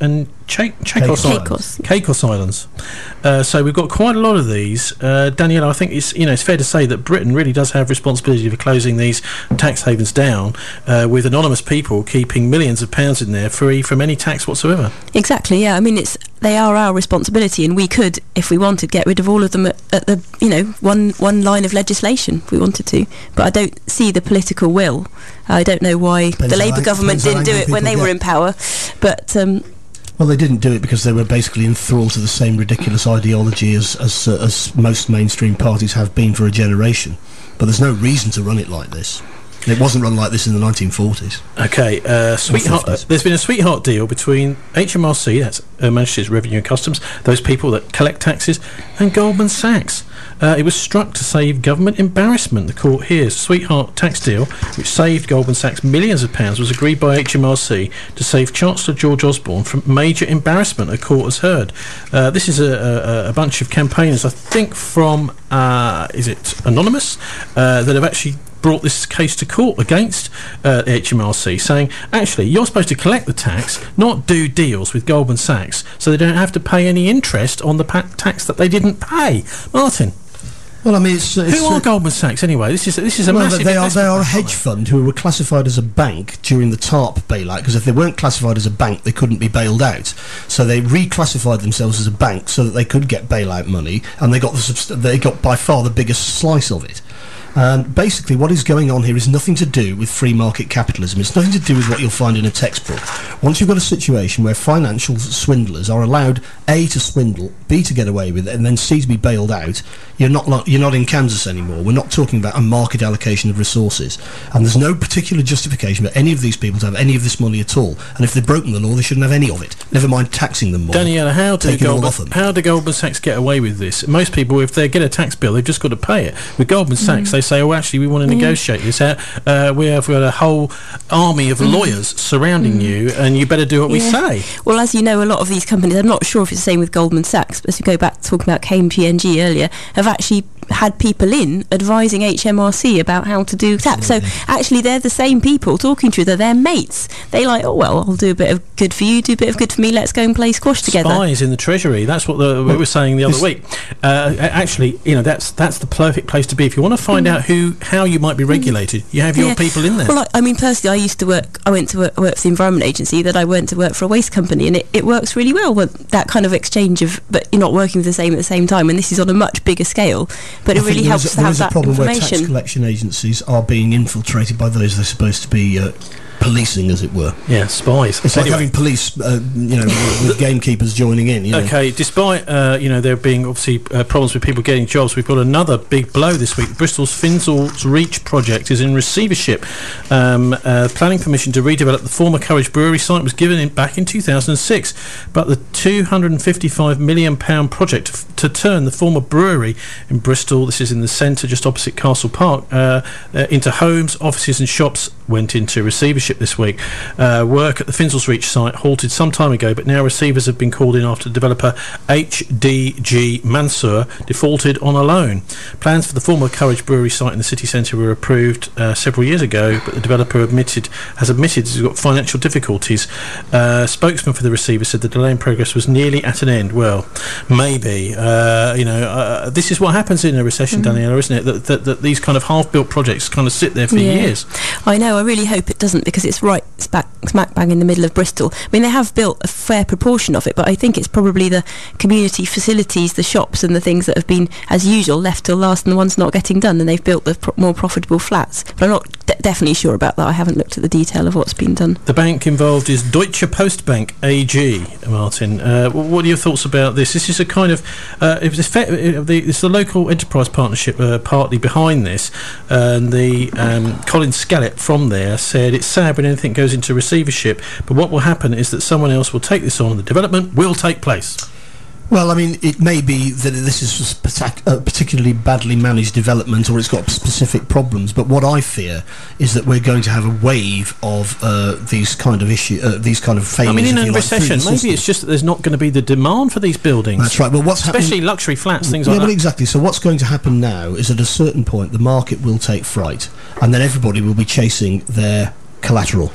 Ch- Chagos Caicos. Caicos Islands. Uh, so we've got quite a lot of these. Uh, Daniela, I think it's you know it's fair to say that Britain really does have responsibility for closing these tax havens down, uh, with anonymous people keeping millions of pounds in there free from any tax whatsoever. Exactly. Yeah. I mean, it's they are our responsibility, and we could, if we wanted, get rid of all of them at, at the you know one one line of legislation if we wanted to. But I don't see the political will. I don't know why Depends the Labour how- government depends how didn't do angry it when they people were get. in power, but. Um, Well, they didn't do it because they were basically enthralled to the same ridiculous ideology as as, uh, as most mainstream parties have been for a generation. But there's no reason to run it like this. It wasn't run like this in the nineteen forties. Okay, uh, sweetheart. Uh, fifties. there's been a sweetheart deal between H M R C, that's uh, Manchester's Revenue and Customs, those people that collect taxes, and Goldman Sachs. Uh, it was struck to save government embarrassment. The court hears sweetheart tax deal, which saved Goldman Sachs millions of pounds, was agreed by H M R C to save Chancellor George Osborne from major embarrassment, a court has heard. Uh, this is a, a, a bunch of campaigners, I think from, uh, is it Anonymous, uh, that have actually brought this case to court against uh, H M R C, saying, actually, you're supposed to collect the tax, not do deals with Goldman Sachs, so they don't have to pay any interest on the pa- tax that they didn't pay. Martin. Well, I mean, it's, it's Who are uh, Goldman Sachs anyway? This is this is a well, massive. they are they investment are a bank, aren't hedge fund who were classified as a bank during the TARP bailout, because if they weren't classified as a bank, they couldn't be bailed out. So they reclassified themselves as a bank so that they could get bailout money, and they got the subst- they got by far the biggest slice of it. And basically what is going on here is nothing to do with free market capitalism. It's nothing to do with what you'll find in a textbook. Once you've got a situation where financial swindlers are allowed A, to swindle, B, to get away with it, and then C, to be bailed out, you're not lo- you're not in Kansas anymore. We're not talking about a market allocation of resources. And there's no particular justification for any of these people to have any of this money at all. And if they've broken the law, they shouldn't have any of it. Never mind taxing them more. Daniela, how do taking it all Goldman, off them. how do Goldman Sachs get away with this? Most people, if they get a tax bill, they've just got to pay it. With Goldman Sachs, they say, oh, actually, we want to Mm. negotiate this out. Uh, we have got a whole army of lawyers surrounding you, and you better do what we Yeah. say. Well, as you know, a lot of these companies, I'm not sure if it's the same with Goldman Sachs, but as we go back to talking about K P M G earlier, have actually had people in advising H M R C about how to do tax. So actually they're the same people talking to you, they're their mates. They like, oh well, I'll do a bit of good for you, do a bit of good for me, let's go and play squash together. Spies in the Treasury. That's what the, we were saying the other week. Uh, a- actually, you know, that's that's the perfect place to be. If you want to find out who how you might be regulated, you have your Yeah. people in there. Well, I, I mean, personally, I used to work, I went to work, work for the Environment Agency, that I went to work for a waste company, and it, it works really well, with that kind of exchange of, but you're not working with the same at the same time, and this is on a much bigger scale, but I it think really there helps is, to there have is a that problem where tax information. collection agencies are being infiltrated by those they're supposed to be uh, policing, as it were. Yeah, spies. It's like Anyway. having police, uh, you know, with, with gamekeepers joining in. You know. Okay, despite uh, you know there being obviously uh, problems with people getting jobs, we've got another big blow this week. Bristol's Finsal's Reach project is in receivership. Um, uh, planning permission to redevelop the former Courage Brewery site was given in back in two thousand six, but the two hundred fifty-five million pound project to, f- to turn the former brewery in Bristol, this is in the centre just opposite Castle Park, uh, uh, into homes, offices and shops, went into receivership this week. Uh, work at the Finsal's Reach site halted some time ago, but now receivers have been called in after developer H D G Mansour defaulted on a loan. Plans for the former Courage Brewery site in the city centre were approved uh, several years ago, but the developer admitted has admitted he's got financial difficulties. Uh, spokesman for the receiver said the delay in progress was nearly at an end. Well, maybe. Uh, you know, uh, this is what happens in a recession, Mm-hmm. Daniela, isn't it? That, that, that these kind of half-built projects kind of sit there for Yeah. years. I know, I really hope it doesn't, because it's right smack, smack bang in the middle of Bristol. I mean, they have built a fair proportion of it, but I think it's probably the community facilities, the shops and the things that have been, as usual, left till last and the ones not getting done, and they've built the pro- more profitable flats. But I'm not de- definitely sure about that. I haven't looked at the detail of what's been done. The bank involved is Deutsche Postbank A G, Martin. Uh, wh- what are your thoughts about this? This is a kind of, uh, it was effect- uh, the, it's the local enterprise partnership uh, partly behind this, and the um, Colin Scallett from there said it's sad when anything goes into receivership, but what will happen is that someone else will take this on and the development will take place. Well, I mean, it may be that this is a partic- a particularly badly managed development, or it's got specific problems. But what I fear is that we're going to have a wave of uh, these kind of issue, uh, these kind of failures. I mean, in if a you like, through the recession, maybe system. it's just that there's not going to be the demand for these buildings. That's right. Well, what's especially happening- luxury flats, things yeah, like well, that. exactly. So what's going to happen now is at a certain point the market will take fright, and then everybody will be chasing their collateral.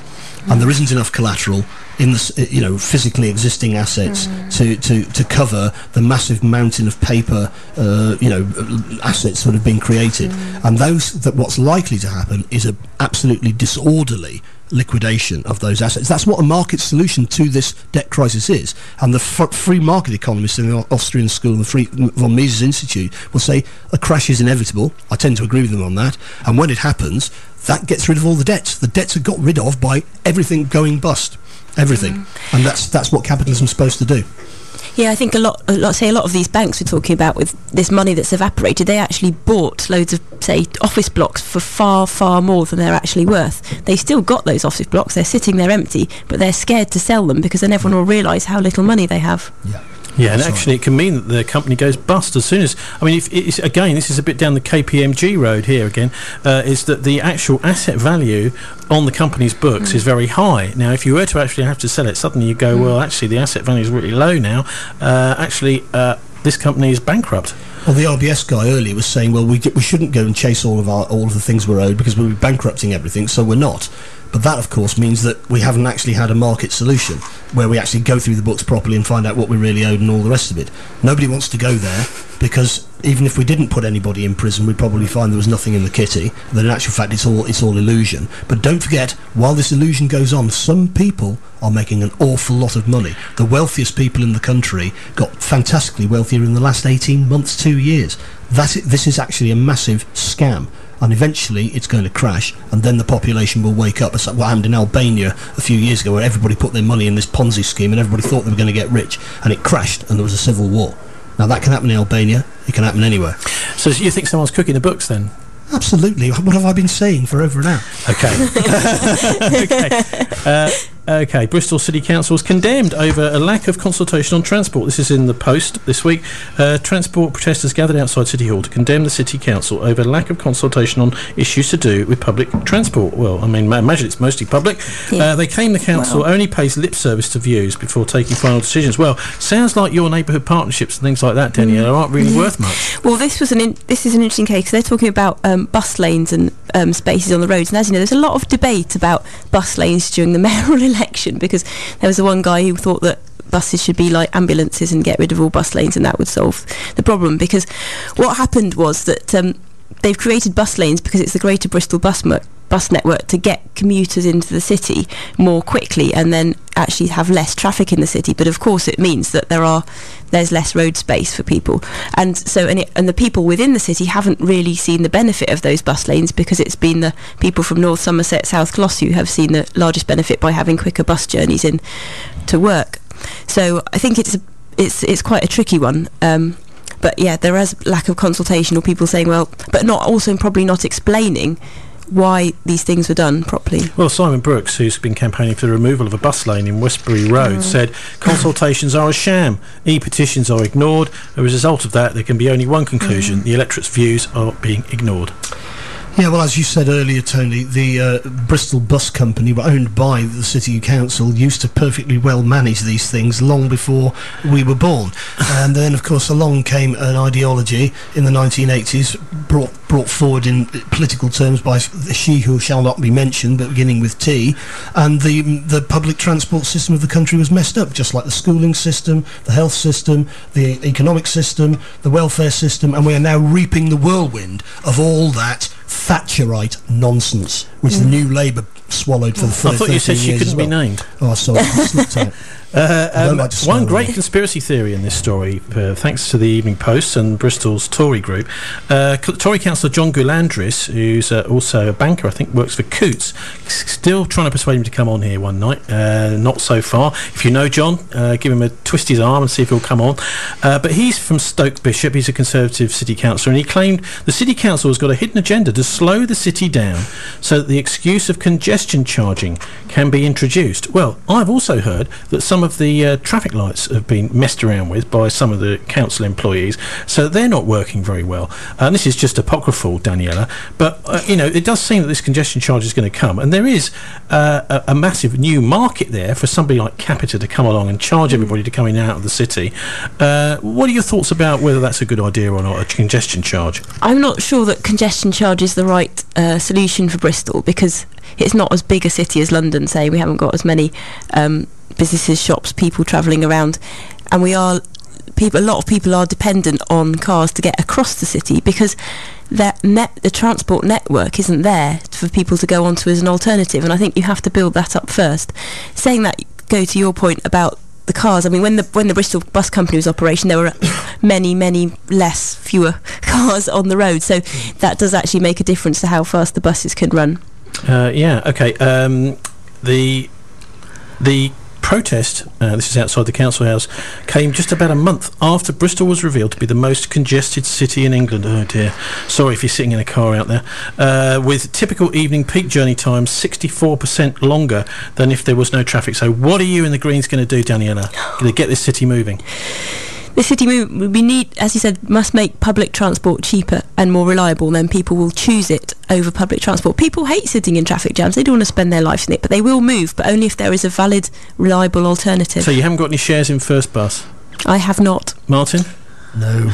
and there isn't enough collateral in the, s- you know, physically existing assets to, to, to cover the massive mountain of paper, uh, you know, assets that have been created. And those, that what's likely to happen is a absolutely disorderly liquidation of those assets. That's what a market solution to this debt crisis is. And the f- free market economists in the Austrian school and the free von Mises Institute will say a crash is inevitable. I tend to agree with them on that. And when it happens, that gets rid of all the debts. The debts are got rid of by everything going bust. Everything. Mm. And that's that's what capitalism's supposed to do. Yeah, I think a lot, a lot, say a lot of these banks we're talking about with this money that's evaporated, they actually bought loads of, say, office blocks for far, far more than they're actually worth. They still got those office blocks, they're sitting there empty, but they're scared to sell them because then everyone will realise how little money they have. Yeah. Yeah, and That's actually right. it can mean that the company goes bust as soon as... I mean, if it's, again, this is a bit down the K P M G road here again, uh, is that the actual asset value on the company's books mm. is very high. Now, if you were to actually have to sell it, suddenly you go, mm. well, actually, the asset value is really low now. Uh, actually, uh, this company is bankrupt. Well, the R B S guy earlier was saying, well, we, d- we shouldn't go and chase all of our all of the things we're owed because we'll be bankrupting everything, so we're not. But that, of course, means that we haven't actually had a market solution where we actually go through the books properly and find out what we really owed and all the rest of it. Nobody wants to go there because even if we didn't put anybody in prison, we'd probably find there was nothing in the kitty. That in actual fact, it's all it's all illusion. But don't forget, while this illusion goes on, some people are making an awful lot of money. The wealthiest people in the country got fantastically wealthier in the last eighteen months, two years. That I- this is actually a massive scam. And eventually it's going to crash, and then the population will wake up. It's like what happened in Albania a few years ago, where everybody put their money in this Ponzi scheme and everybody thought they were going to get rich, and it crashed and there was a civil war. Now that can happen in Albania, it can happen anywhere. So you think someone's cooking the books then? Absolutely. What have I been saying for over an hour? Okay. okay. Uh, okay. Bristol City Council was condemned over a lack of consultation on transport. This is in the Post this week. Uh, transport protesters gathered outside City Hall to condemn the City Council over lack of consultation on issues to do with public transport. Well, I mean, I imagine it's mostly public. Yeah. Uh, they claim the council Wow. only pays lip service to views before taking final decisions. Well, sounds like your neighbourhood partnerships and things like that, Danielle, Mm. aren't really worth much. Well, this was an in- this is an interesting case. They're talking about um, bus lanes and um, spaces on the roads, and as you know, there's a lot of debate about bus lanes during the mayoral election because there was the one guy who thought that buses should be like ambulances and get rid of all bus lanes, and that would solve the problem. Because what happened was that um, they've created bus lanes because it's the Greater Bristol bus mer- bus network to get commuters into the city more quickly and then actually have less traffic in the city. But of course it means that there are there's less road space for people, and so and, it, and the people within the city haven't really seen the benefit of those bus lanes because it's been the people from North Somerset, South Gloss who have seen the largest benefit by having quicker bus journeys in to work. So I think it's a, it's it's quite a tricky one. Um, but yeah, there is lack of consultation or people saying, well, but not also probably not explaining why these things were done properly. Well, Simon Brooks, who's been campaigning for the removal of a bus lane in Westbury Road, Mm. said consultations are a sham. E-petitions are ignored. As a result of that, there can be only one conclusion. Mm. The electorate's views are being ignored. Yeah, well, as you said earlier, Tony, the uh, Bristol Bus Company, were owned by the City Council, used to perfectly well manage these things long before we were born. And then, of course, along came an ideology in the nineteen eighties, brought brought forward in political terms by she who shall not be mentioned, but beginning with T, and the the public transport system of the country was messed up, just like the schooling system, the health system, the economic system, the welfare system, and we are now reaping the whirlwind of all that Thatcherite nonsense, which the New Labour swallowed for the first I thought you said she years couldn't as be well. named. Oh, sorry, I slipped out. Uh, I don't um, like to one swear great on it. conspiracy theory in this story, uh, thanks to the Evening Post and Bristol's Tory group. Uh, Cl- Tory councillor John Goulandris, who's uh, also a banker, I think works for Coots, s- still trying to persuade him to come on here one night. Uh, not so far. If you know John, uh, give him a twist his arm and see if he'll come on. Uh, but he's from Stoke Bishop. He's a Conservative city councillor, and he claimed the city council has got a hidden agenda to slow the city down so that the excuse of congestion charging can be introduced. Well, I've also heard that some of the uh, traffic lights have been messed around with by some of the council employees, so they're not working very well. And this is just apocryphal, Daniela, but uh, you know, it does seem that this congestion charge is going to come, and there is uh, a, a massive new market there for somebody like Capita to come along and charge everybody to come in and out of the city. Uh, what are your thoughts about whether that's a good idea or not, a congestion charge? I'm not sure that congestion charge is the right uh, solution for Bristol because it's not as big a city as London, say. We haven't got as many um, businesses, shops, people travelling around, and we are people. A lot of people are dependent on cars to get across the city because that net, the transport network isn't there for people to go onto as an alternative, and I think you have to build that up first. Saying that, go to your point about the cars. I mean, when the when the Bristol Bus Company was operation, there were many, many less, fewer cars on the road. So that does actually make a difference to how fast the buses can run. Uh, yeah. Okay. Um, the the protest, uh, this is outside the council house, came just about a month after Bristol was revealed to be the most congested city in England. Oh dear. Sorry if you're sitting in a car out there. Uh, with typical evening peak journey times sixty-four percent longer than if there was no traffic. So what are you and the Greens going to do, Daniela? Going to get this city moving? The city move, we need, as you said, must make public transport cheaper and more reliable, then people will choose it over public transport. People hate sitting in traffic jams. They don't want to spend their lives in it, but they will move, but only if there is a valid, reliable alternative. So you haven't got any shares in First Bus? I have not. Martin? No.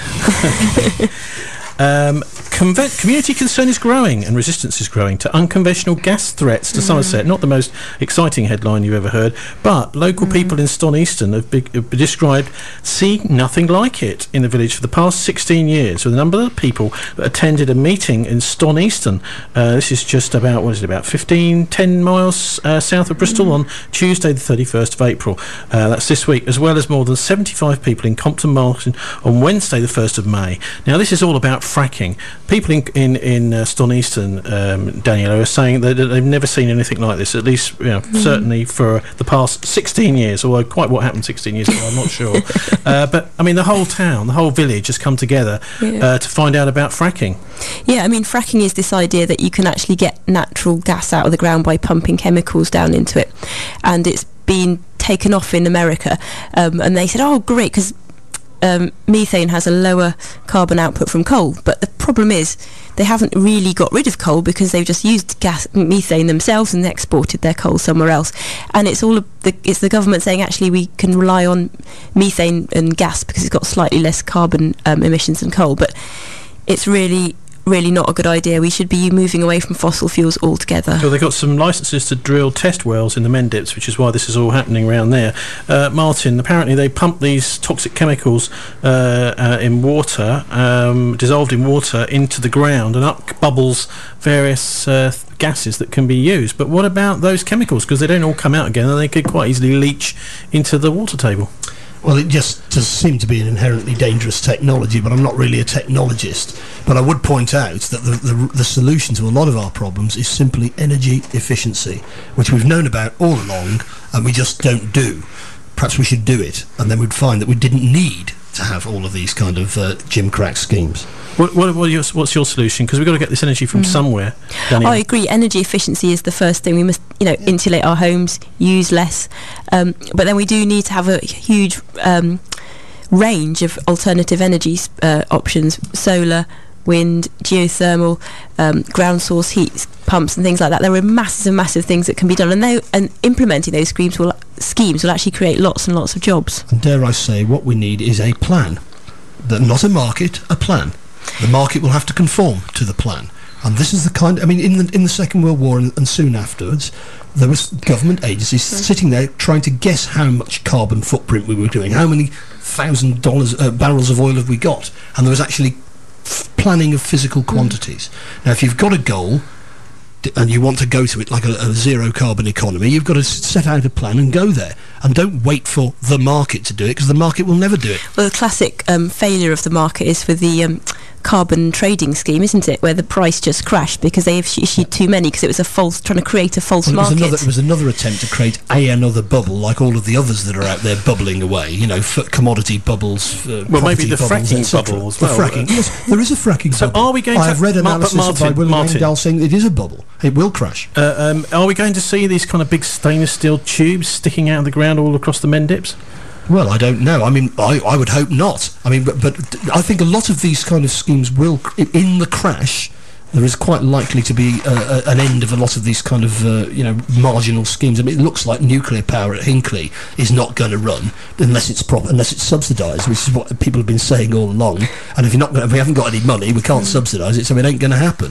Um, conve- community concern is growing and resistance is growing to unconventional gas threats to mm. Somerset. Not the most exciting headline you've ever heard, but local mm. people in Ston Easton have, be- have described seeing nothing like it in the village for the past sixteen years. With a number of people that attended a meeting in Ston Easton, uh, this is just about, what is it, about fifteen, ten miles uh, south of Bristol mm. on Tuesday the thirty-first of April. Uh, that's this week, as well as more than seventy-five people in Compton Martin on Wednesday the first of May. Now this is all about fracking. People in in, in uh, Ston Easton, um, Daniela, are saying that they've never seen anything like this, at least you know, mm. certainly for the past sixteen years, although quite what happened sixteen years ago I'm not sure. uh, but I mean the whole town, the whole village has come together yeah. uh, to find out about fracking. Yeah, I mean fracking is this idea that you can actually get natural gas out of the ground by pumping chemicals down into it, and it's been taken off in America, um, and they said, oh great, because Um, methane has a lower carbon output from coal, but the problem is they haven't really got rid of coal because they've just used gas methane themselves and exported their coal somewhere else. And it's all the, it's the government saying actually we can rely on methane and gas because it's got slightly less carbon um, emissions than coal, but it's really really not a good idea. We should be moving away from fossil fuels altogether. Well, they've got some licences to drill test wells in the Mendips, which is why this is all happening around there. Uh, Martin, apparently they pump these toxic chemicals uh, uh, in water, um, dissolved in water, into the ground, and up bubbles various uh, gases that can be used. But what about those chemicals? Because they don't all come out again, and they could quite easily leach into the water table. Well, it just does seem to be an inherently dangerous technology, but I'm not really a technologist. But I would point out that the, the, the solution to a lot of our problems is simply energy efficiency, which we've known about all along, and we just don't do. Perhaps we should do it, and then we'd find that we didn't need to have all of these kind of uh, gimcrack schemes. What, what, what your, what's your solution? Because we've got to get this energy from mm. somewhere. Daniel. I agree. Energy efficiency is the first thing. We must, you know, yeah. insulate our homes, use less. Um, but then we do need to have a huge um, range of alternative energy uh, options: solar, wind, geothermal, um, ground source heat pumps, and things like that. There are massive and massive things that can be done, and they and implementing those schemes will schemes will actually create lots and lots of jobs. And dare I say, what we need is a plan. That not a market, a plan. The market will have to conform to the plan, and this is the kind. I mean, in the in the Second World War and, and soon afterwards, there was government agencies mm. sitting there trying to guess how much carbon footprint we were doing, how many thousand dollars uh, barrels of oil have we got, and there was actually f- planning of physical quantities. Mm. Now, if you've got a goal d- and you want to go to it like a, a zero carbon economy, you've got to s- set out a plan and go there, and don't wait for the market to do it, because the market will never do it. Well, the classic um, failure of the market is for the um, carbon trading scheme, isn't it, where the price just crashed because they issued too many because it was a false, trying to create a false well, it was market. Another, it was another attempt to create a another bubble like all of the others that are out there bubbling away, you know, f- commodity bubbles, uh, well maybe the bubbles, fracking bubble as well. The fracking, yes, there is a fracking so bubble. Are we going I to have read analysis Ma- Martin, by William Martin. Engdahl saying it is a bubble. It will crash. Uh, um, are we going to see these kind of big stainless steel tubes sticking out of the ground all across the Mendips? Well, I don't know. I mean, I, I would hope not. I mean, but, but I think a lot of these kind of schemes will, in the crash, there is quite likely to be uh, a, an end of a lot of these kind of, uh, you know, marginal schemes. I mean, it looks like nuclear power at Hinkley is not going to run unless it's proper, unless it's subsidised, which is what people have been saying all along. And if you're not, if we haven't got any money, we can't subsidise it, so it ain't going to happen.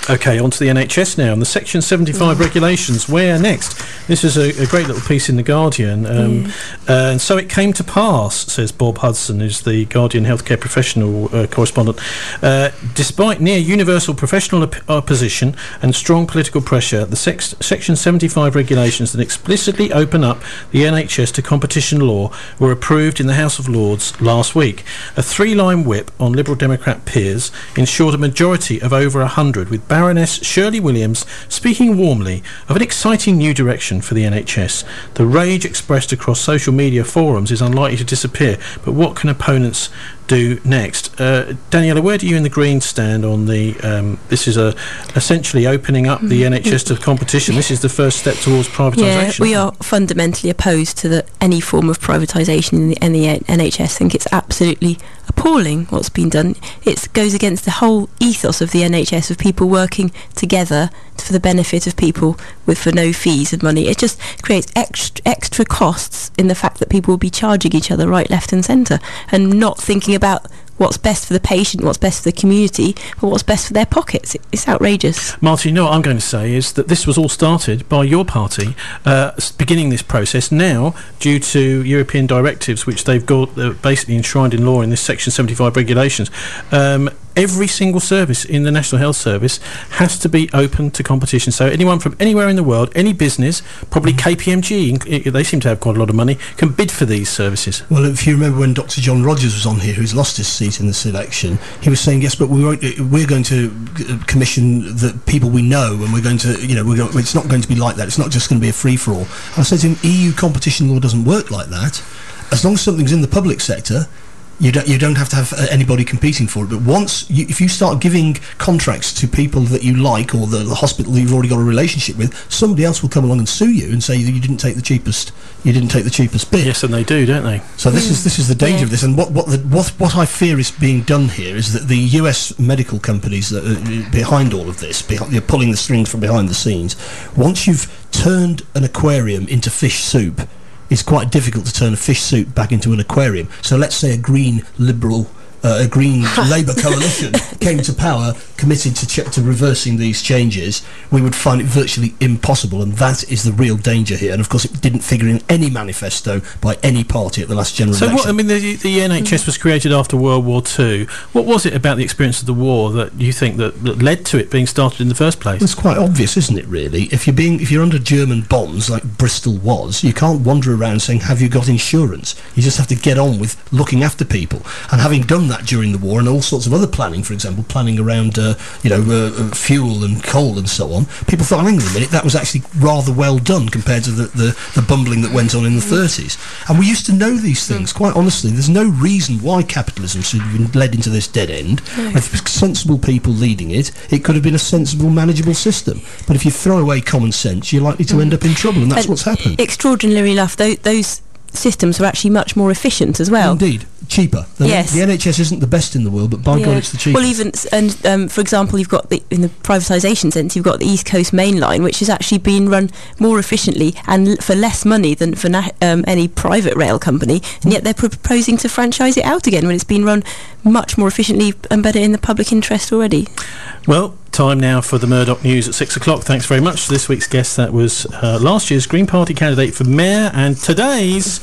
OK, on to the N H S now, and the Section seventy-five mm. regulations. Where next? This is a, a great little piece in The Guardian. Um, mm. uh, and so it came to pass, says Bob Hudson, who's the Guardian healthcare professional uh, correspondent. Uh, despite near universal professional op- opposition and strong political pressure, the sex- Section seventy-five regulations that explicitly open up the N H S to competition law were approved in the House of Lords last week. A three-line whip on Liberal Democrat peers ensured a majority of over one hundred, with Baroness Shirley Williams speaking warmly of an exciting new direction for the N H S. The rage expressed across social media forums is unlikely to disappear, but what can opponents do next? Uh, Daniela, where do you and the Greens stand on the... Um, this is a, essentially opening up the N H S to competition. This is the first step towards privatisation. Yeah, we are fundamentally opposed to the, any form of privatisation in the, in the N H S. I think it's absolutely appalling what's been done. It goes against the whole ethos of the N H S, of people working together for the benefit of people with for no fees and money. It just creates extra, extra costs in the fact that people will be charging each other right, left and centre and not thinking about what's best for the patient, what's best for the community, but what's best for their pockets. It's outrageous. Martin, you know what I'm going to say is that this was all started by your party uh, beginning this process. Now, due to European directives, which they've got uh, basically enshrined in law in this Section seventy-five regulations, um, every single service in the National Health Service has to be open to competition. So anyone from anywhere in the world, any business, probably K P M G, they seem to have quite a lot of money, can bid for these services. Well, if you remember when Doctor John Rogers was on here, who's lost his seat in this election, he was saying, yes, but we won't, we're going to commission the people we know, and we're going to, you know, we're going, it's not going to be like that. It's not just going to be a free-for-all. I said to him, E U competition law doesn't work like that. As long as something's in the public sector, You don't, you don't have to have uh, anybody competing for it. But once, you, if you start giving contracts to people that you like, or the, the hospital that you've already got a relationship with, somebody else will come along and sue you and say that you didn't take the cheapest, you didn't take the cheapest bid. Yes, and they do, don't they? So this mm. is this is the danger yeah. of this. And what what, the, what what I fear is being done here is that the U S medical companies that are behind all of this, behind, you're pulling the strings from behind the scenes. Once you've turned an aquarium into fish soup, it's quite difficult to turn a fish soup back into an aquarium. So let's say a Green Liberal, uh, a Green Labour coalition came to power, committed to ch- to reversing these changes, we would find it virtually impossible, and that is the real danger here. And of course, it didn't figure in any manifesto by any party at the last general so election. So, what I mean, the, the N H S was created after World War Two. What was it about the experience of the war that you think that, that led to it being started in the first place? Well, it's quite obvious, isn't it? Really, if you're being if you're under German bombs like Bristol was, you can't wander around saying, "Have you got insurance?" You just have to get on with looking after people. And having done that during the war, and all sorts of other planning, for example, planning around uh, you know uh, fuel and coal and so on, people thought, hang on a minute, that was actually rather well done compared to the, the, the bumbling that went on in the thirties. And we used to know these things, quite honestly. There's no reason why capitalism should have been led into this dead end. No. If sensible people leading it, it could have been a sensible, manageable system. But if you throw away common sense, you're likely to end up in trouble, and that's and what's happened. Extraordinarily enough, those, those systems are actually much more efficient as well. Indeed. Cheaper. The, yes. the N H S isn't the best in the world, but by yeah. God, it's the cheapest. Well, even and um, for example, you've got the, in the privatisation sense, you've got the East Coast Main Line, which has actually been run more efficiently and l- for less money than for na- um, any private rail company, and yet they're proposing to franchise it out again when it's been run much more efficiently and better in the public interest already. Well, time now for the Murdoch News at six o'clock. Thanks very much to this week's guest. That was uh, last year's Green Party candidate for mayor and today's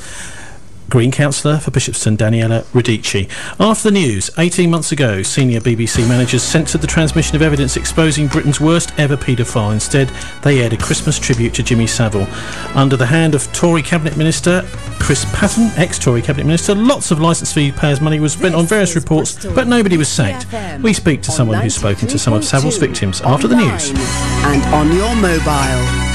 Green councillor for Bishopston, Daniela Radici. After the news, eighteen months ago, senior B B C managers censored the transmission of evidence exposing Britain's worst ever paedophile. Instead, they aired a Christmas tribute to Jimmy Savile. Under the hand of Tory Cabinet Minister Chris Patten, ex-Tory Cabinet Minister, lots of licence fee payers' money was spent on various reports, but nobody was sacked. We speak to someone who's spoken to some of Savile's victims after the news. And on your mobile.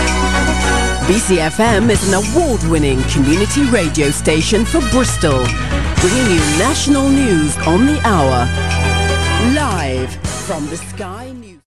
B C F M is an award-winning community radio station for Bristol, bringing you national news on the hour. Live from the Sky News.